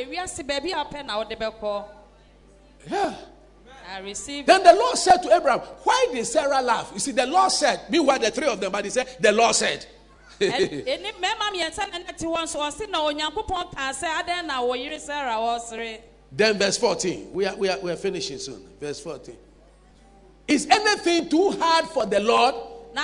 Yeah. I received. Then the Lord said to Abraham, why did Sarah laugh? You see, the Lord said, meanwhile the 3 of them, but he said, the Lord said. Then verse 14. We are finishing soon. Verse 14. Is anything too hard for the Lord?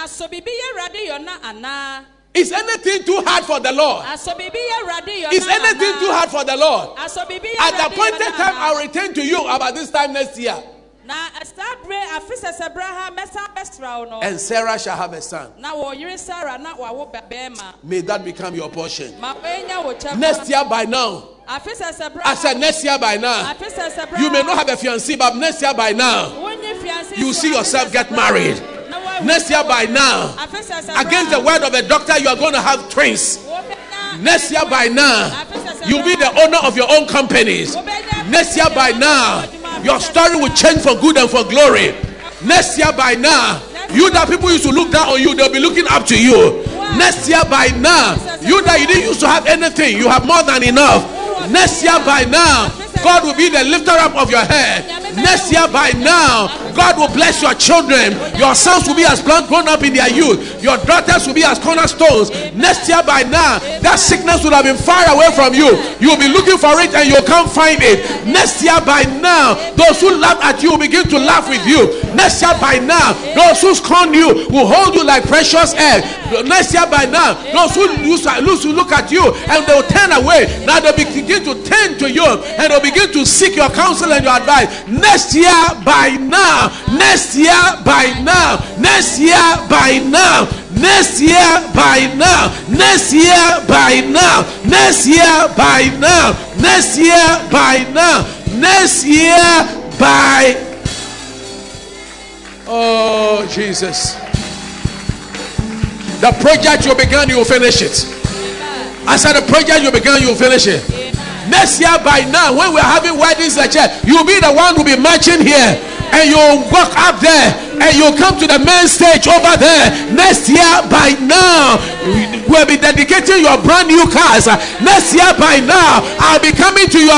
Is anything too hard for the Lord? Is anything too hard for the Lord? At the appointed time, I'll return to you about this time next year. And Sarah shall have a son. May that become your portion. Next year by now. I said next year by now. You may not have a fiancé, but next year by now, you see yourself get married. Next year by now, against the word of the doctor, you are going to have twins. Next year by now, you'll be the owner of your own companies. Next year by now, your story will change for good and for glory. Next year by now, you that people used to look down on you, they'll be looking up to you. Next year by now, you that you didn't used to have anything, you have more than enough. Next year by now, God will be the lifter up of your head. Next year by now, God will bless your children. Your sons will be as plants grown up in their youth. Your daughters will be as cornerstones. Next year by now, that sickness would have been far away from you. You'll be looking for it and you can't find it. Next year by now, those who laugh at you will begin to laugh with you. Next year by now, those who scorn you will hold you like precious air. Next year by now, those who used to look at you and they will turn away. Now they'll begin to turn to you and they'll begin to seek your counsel and your advice. Next year by now, next year by now, next year by now, next year by now, next year by now, next year by now, next year by now, next year by. Oh Jesus. The project you began, you will finish it. I said the project you began, you will finish it. Next year by now, when we're having weddings like that, you'll be the one who'll be marching here. And you'll walk up there. And you'll come to the main stage over there. Next year by now, we'll be dedicating your brand new cars. Next year by now, I'll be coming to your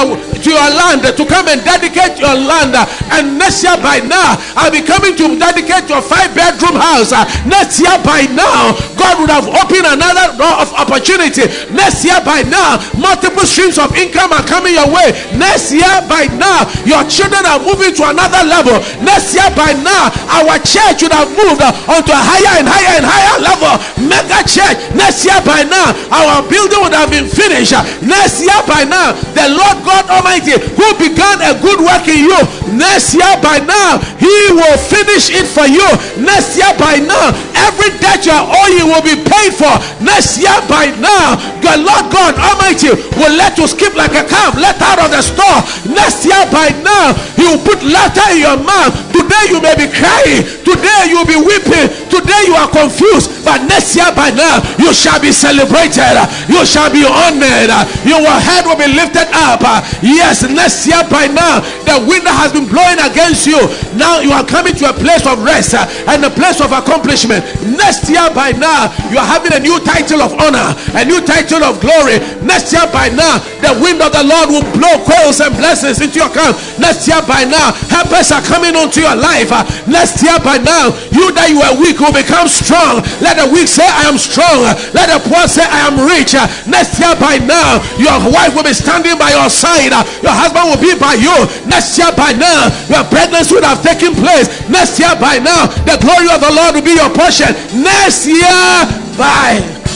to your land to come and dedicate your land. And next year by now, I'll be coming to dedicate your 5-bedroom house. Next year by now, God would have opened another door of opportunity. Next year by now, multiple streams of income are coming your way. Next year by now, your children are moving to another level. Next year by now, our church would have moved onto a higher and higher and higher level. Mega church. Next year by now, our building would have been finished. Next year by now, the Lord God Almighty, who began a good work in you, next year by now, He will finish it for you. Next year by now, every debt you are owing will be paid for. Next year by now, the Lord God Almighty will let you skip like a calf let out of the store. Next year by now, He will put laughter in your mouth. Today you may be crying. Today you will be weeping. Today you are confused. But next year by now, you shall be celebrated. You shall be honored. Your head will be lifted up. Yes, next year by now, the wind has been blowing against you. Now you are coming to a place of rest and a place of accomplishment. Next year by now, you are having a new title of honor, a new title of glory. Next year by now, the wind of the Lord will blow coals and blessings into your camp. Next year by now, helpers are coming onto your life. Next year by now, you that you are weak will become strong. Let the weak say, I am strong. Let the poor say, I am rich. Next year by now, your wife will be standing by your side. Your husband will be by you. Next year by now, your pregnancy would have taken place. Next year by now, the glory of the Lord will be your portion. Next year by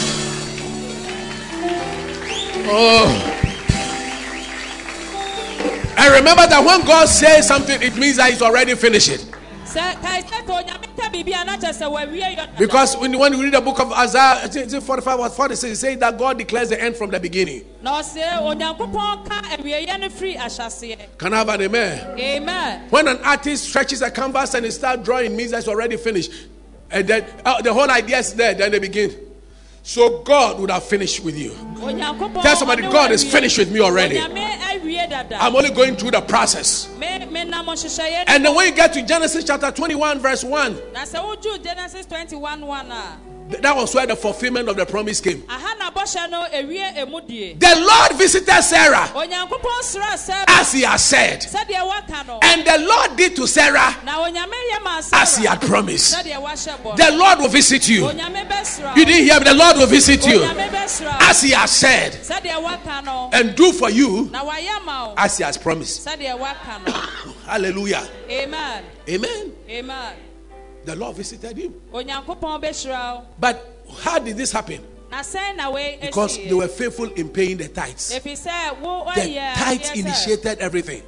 and remember that when God says something, it means that He's already finished it. Because when you read the book of Isaiah 45 or 46, it says that God declares the end from the beginning. Can I have an amen? Amen. When an artist stretches a canvas and he starts drawing, it means that's already finished. And then the whole idea is there, then they begin. So God would have finished with you. Tell somebody, God is finished with me already. I'm only going through the process. And then when you get to Genesis chapter 21 verse 1, that was where the fulfillment of the promise came. The Lord visited Sarah as He had said, and the Lord did to Sarah as He had promised. The Lord will visit you. You didn't hear me? The Lord will visit you as He has said, and do for you as He has promised. Hallelujah. Amen. Amen. Amen. The Lord visited him. But how did this happen? Because they were faithful in paying the tithes. The tithes initiated everything.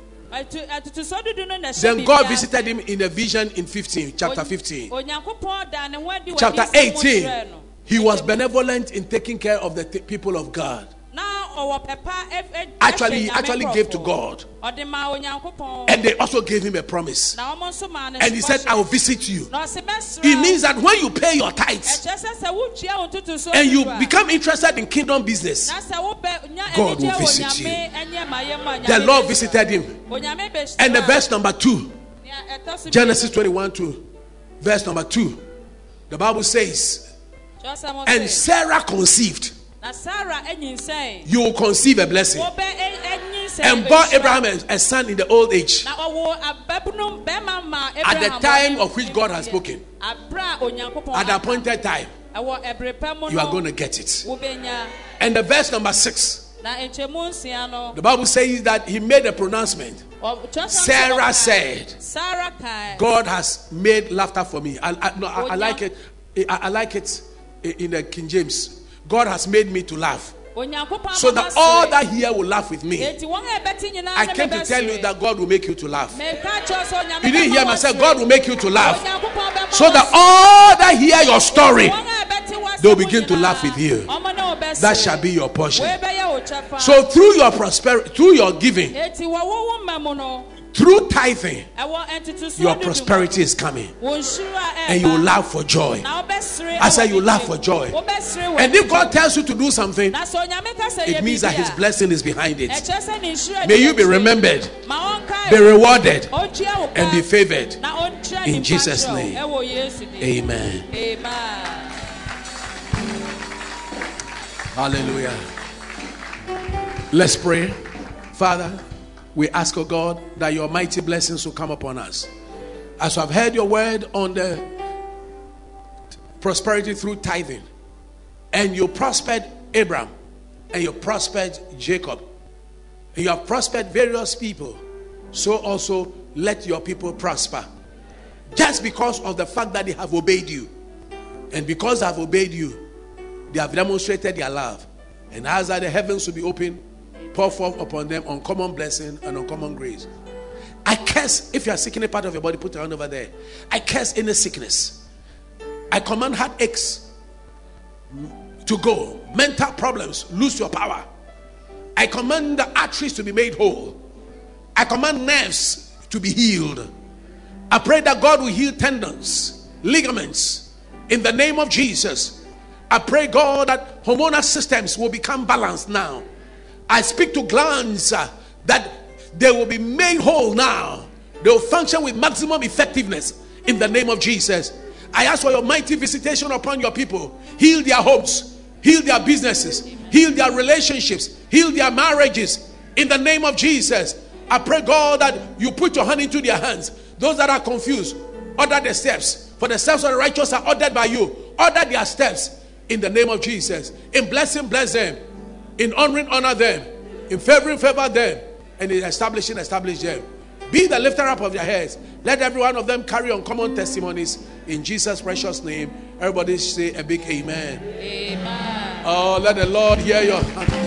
Then God visited him in a vision in chapter 15. Chapter 18, He was benevolent in taking care of the people of God. Actually, he actually gave to God. And they also gave him a promise. And He said, I will visit you. It means that when you pay your tithes and you become interested in kingdom business, God will visit you. The Lord visited him. And the verse number 2, Genesis 21:2, verse number 2, the Bible says, and Sarah conceived. You will conceive a blessing and bore Abraham a son in the old age, at the time of which God has spoken. At the appointed time, you are going to get it. And the verse number 6, the Bible says that he made a pronouncement. Sarah said, God has made laughter for me. I like it. I like it in the King James. God has made me to laugh, so that all that here will laugh with me. I came to tell you that God will make you to laugh. You didn't hear me? I said God will make you to laugh, so that all that hear your story, they'll begin to laugh with you. That shall be your portion. So through your prosperity, through your giving, through tithing, your prosperity is coming, and you will laugh for joy. I said you laugh for joy. And if God tells you to do something, it means that His blessing is behind it. May you be remembered, be rewarded, and be favored in Jesus' name. Amen. Hallelujah. Let's pray. Father, We ask, oh God, that your mighty blessings will come upon us. As I've heard your word on the prosperity through tithing, and you prospered Abraham, and you prospered Jacob, and you have prospered various people, so also let your people prosper. Just because of the fact that they have obeyed you. And because they have obeyed you, they have demonstrated their love. And as that the heavens will be open, pour forth upon them uncommon blessing and uncommon grace. I curse, if you are sick in a part of your body, put your hand over there. I curse any sickness. I command heartaches to go. Mental problems, lose your power. I command the arteries to be made whole. I command nerves to be healed. I pray that God will heal tendons, ligaments, in the name of Jesus. I pray, God, that hormonal systems will become balanced now. I speak to glands that they will be made whole now. They will function with maximum effectiveness in the name of Jesus. I ask for your mighty visitation upon your people. Heal their hopes, heal their businesses, heal their relationships, heal their marriages in the name of Jesus. I pray, God, that you put your hand into their hands. Those that are confused, order the steps. For the steps of the righteous are ordered by you. Order their steps in the name of Jesus. In blessing, bless them. In honoring, honor them. In favoring, favor them. And in establishing, establish them. Be the lifter up of their heads. Let every one of them carry on common testimonies. In Jesus' precious name. Everybody say a big amen. Amen. Oh, let the Lord hear your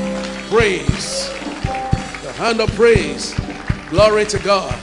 praise. The hand of praise. Glory to God.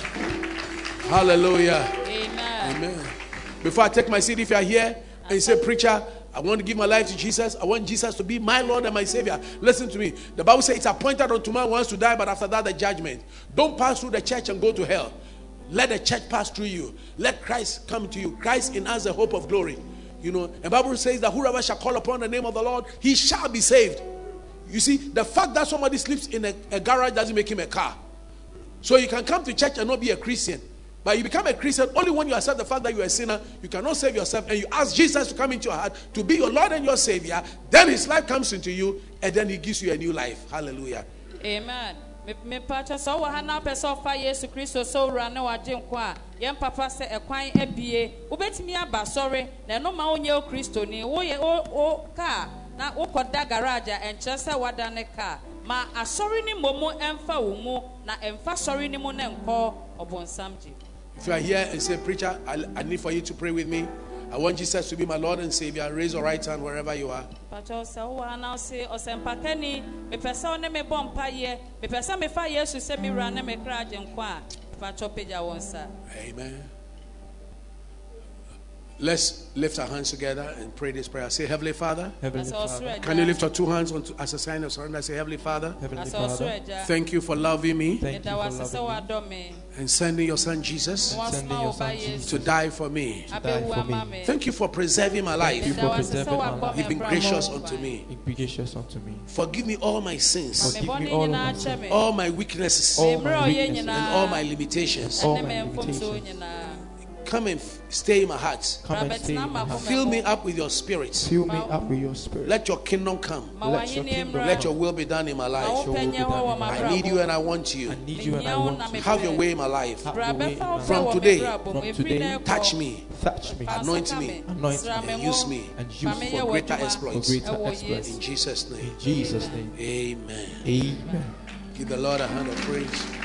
Hallelujah. Amen. Amen. Before I take my seat, if you are here and you say, preacher, I want to give my life to Jesus. I want Jesus to be my Lord and my Savior. Listen to me. The Bible says it's appointed unto man once to die, but after that the judgment. Don't pass through the church and go to hell. Let the church pass through you. Let Christ come to you. Christ in us the hope of glory. You know, the Bible says that whoever shall call upon the name of the Lord, he shall be saved. You see, the fact that somebody sleeps in a garage doesn't make him a car. So you can come to church and not be a Christian. But you become a Christian only when you accept the fact that you are a sinner. You cannot save yourself, and you ask Jesus to come into your heart to be your Lord and your Savior. Then his life comes into you, and then he gives you a new life. Hallelujah. Amen. Me pacha so wa na person fa Yesu Kristo so ra na waje nkwa yem papa se ekwan ebie obetimi aba sorry na no ma onye Kristo ni wo ye o ka na wo koda garage en chese wada ne ka ma asori ni momo emfa wo mu na emfa sorry ni mu ne nko obonsamji. If you are here and say, preacher, I need for you to pray with me. I want Jesus to be my Lord and Savior. Raise your right hand wherever you are. Amen. Let's lift our hands together and pray this prayer. Say, Heavenly Father. Heavenly Father. Can you lift your two hands as a sign of surrender? Say, Heavenly Father. Heavenly Father. Thank you for loving me. Thank you for loving me. And sending your son Jesus to die for me. Thank you for preserving my life. Thank you for preserving my life. You've been gracious unto me. Be gracious unto me. Forgive me all my sins. Forgive me all of my sins. All my weaknesses. All my weaknesses. And all my limitations. All my limitations. Come and stay in my heart. Come and stay in my heart. Fill me up with your spirit. Fill me up with your spirit. Let your kingdom come. Let your kingdom Let your will be done in my life. Let your will be done in my life. I need you and I want you. I need you and I want you. Have your way in my life. Have your way in my life. From today, touch me. Touch me. Anoint me. Anoint me. And use me. And use me for greater exploits. For greater exploits. In Jesus' name. In Jesus' name. Amen. Amen. Give the Lord a hand of praise.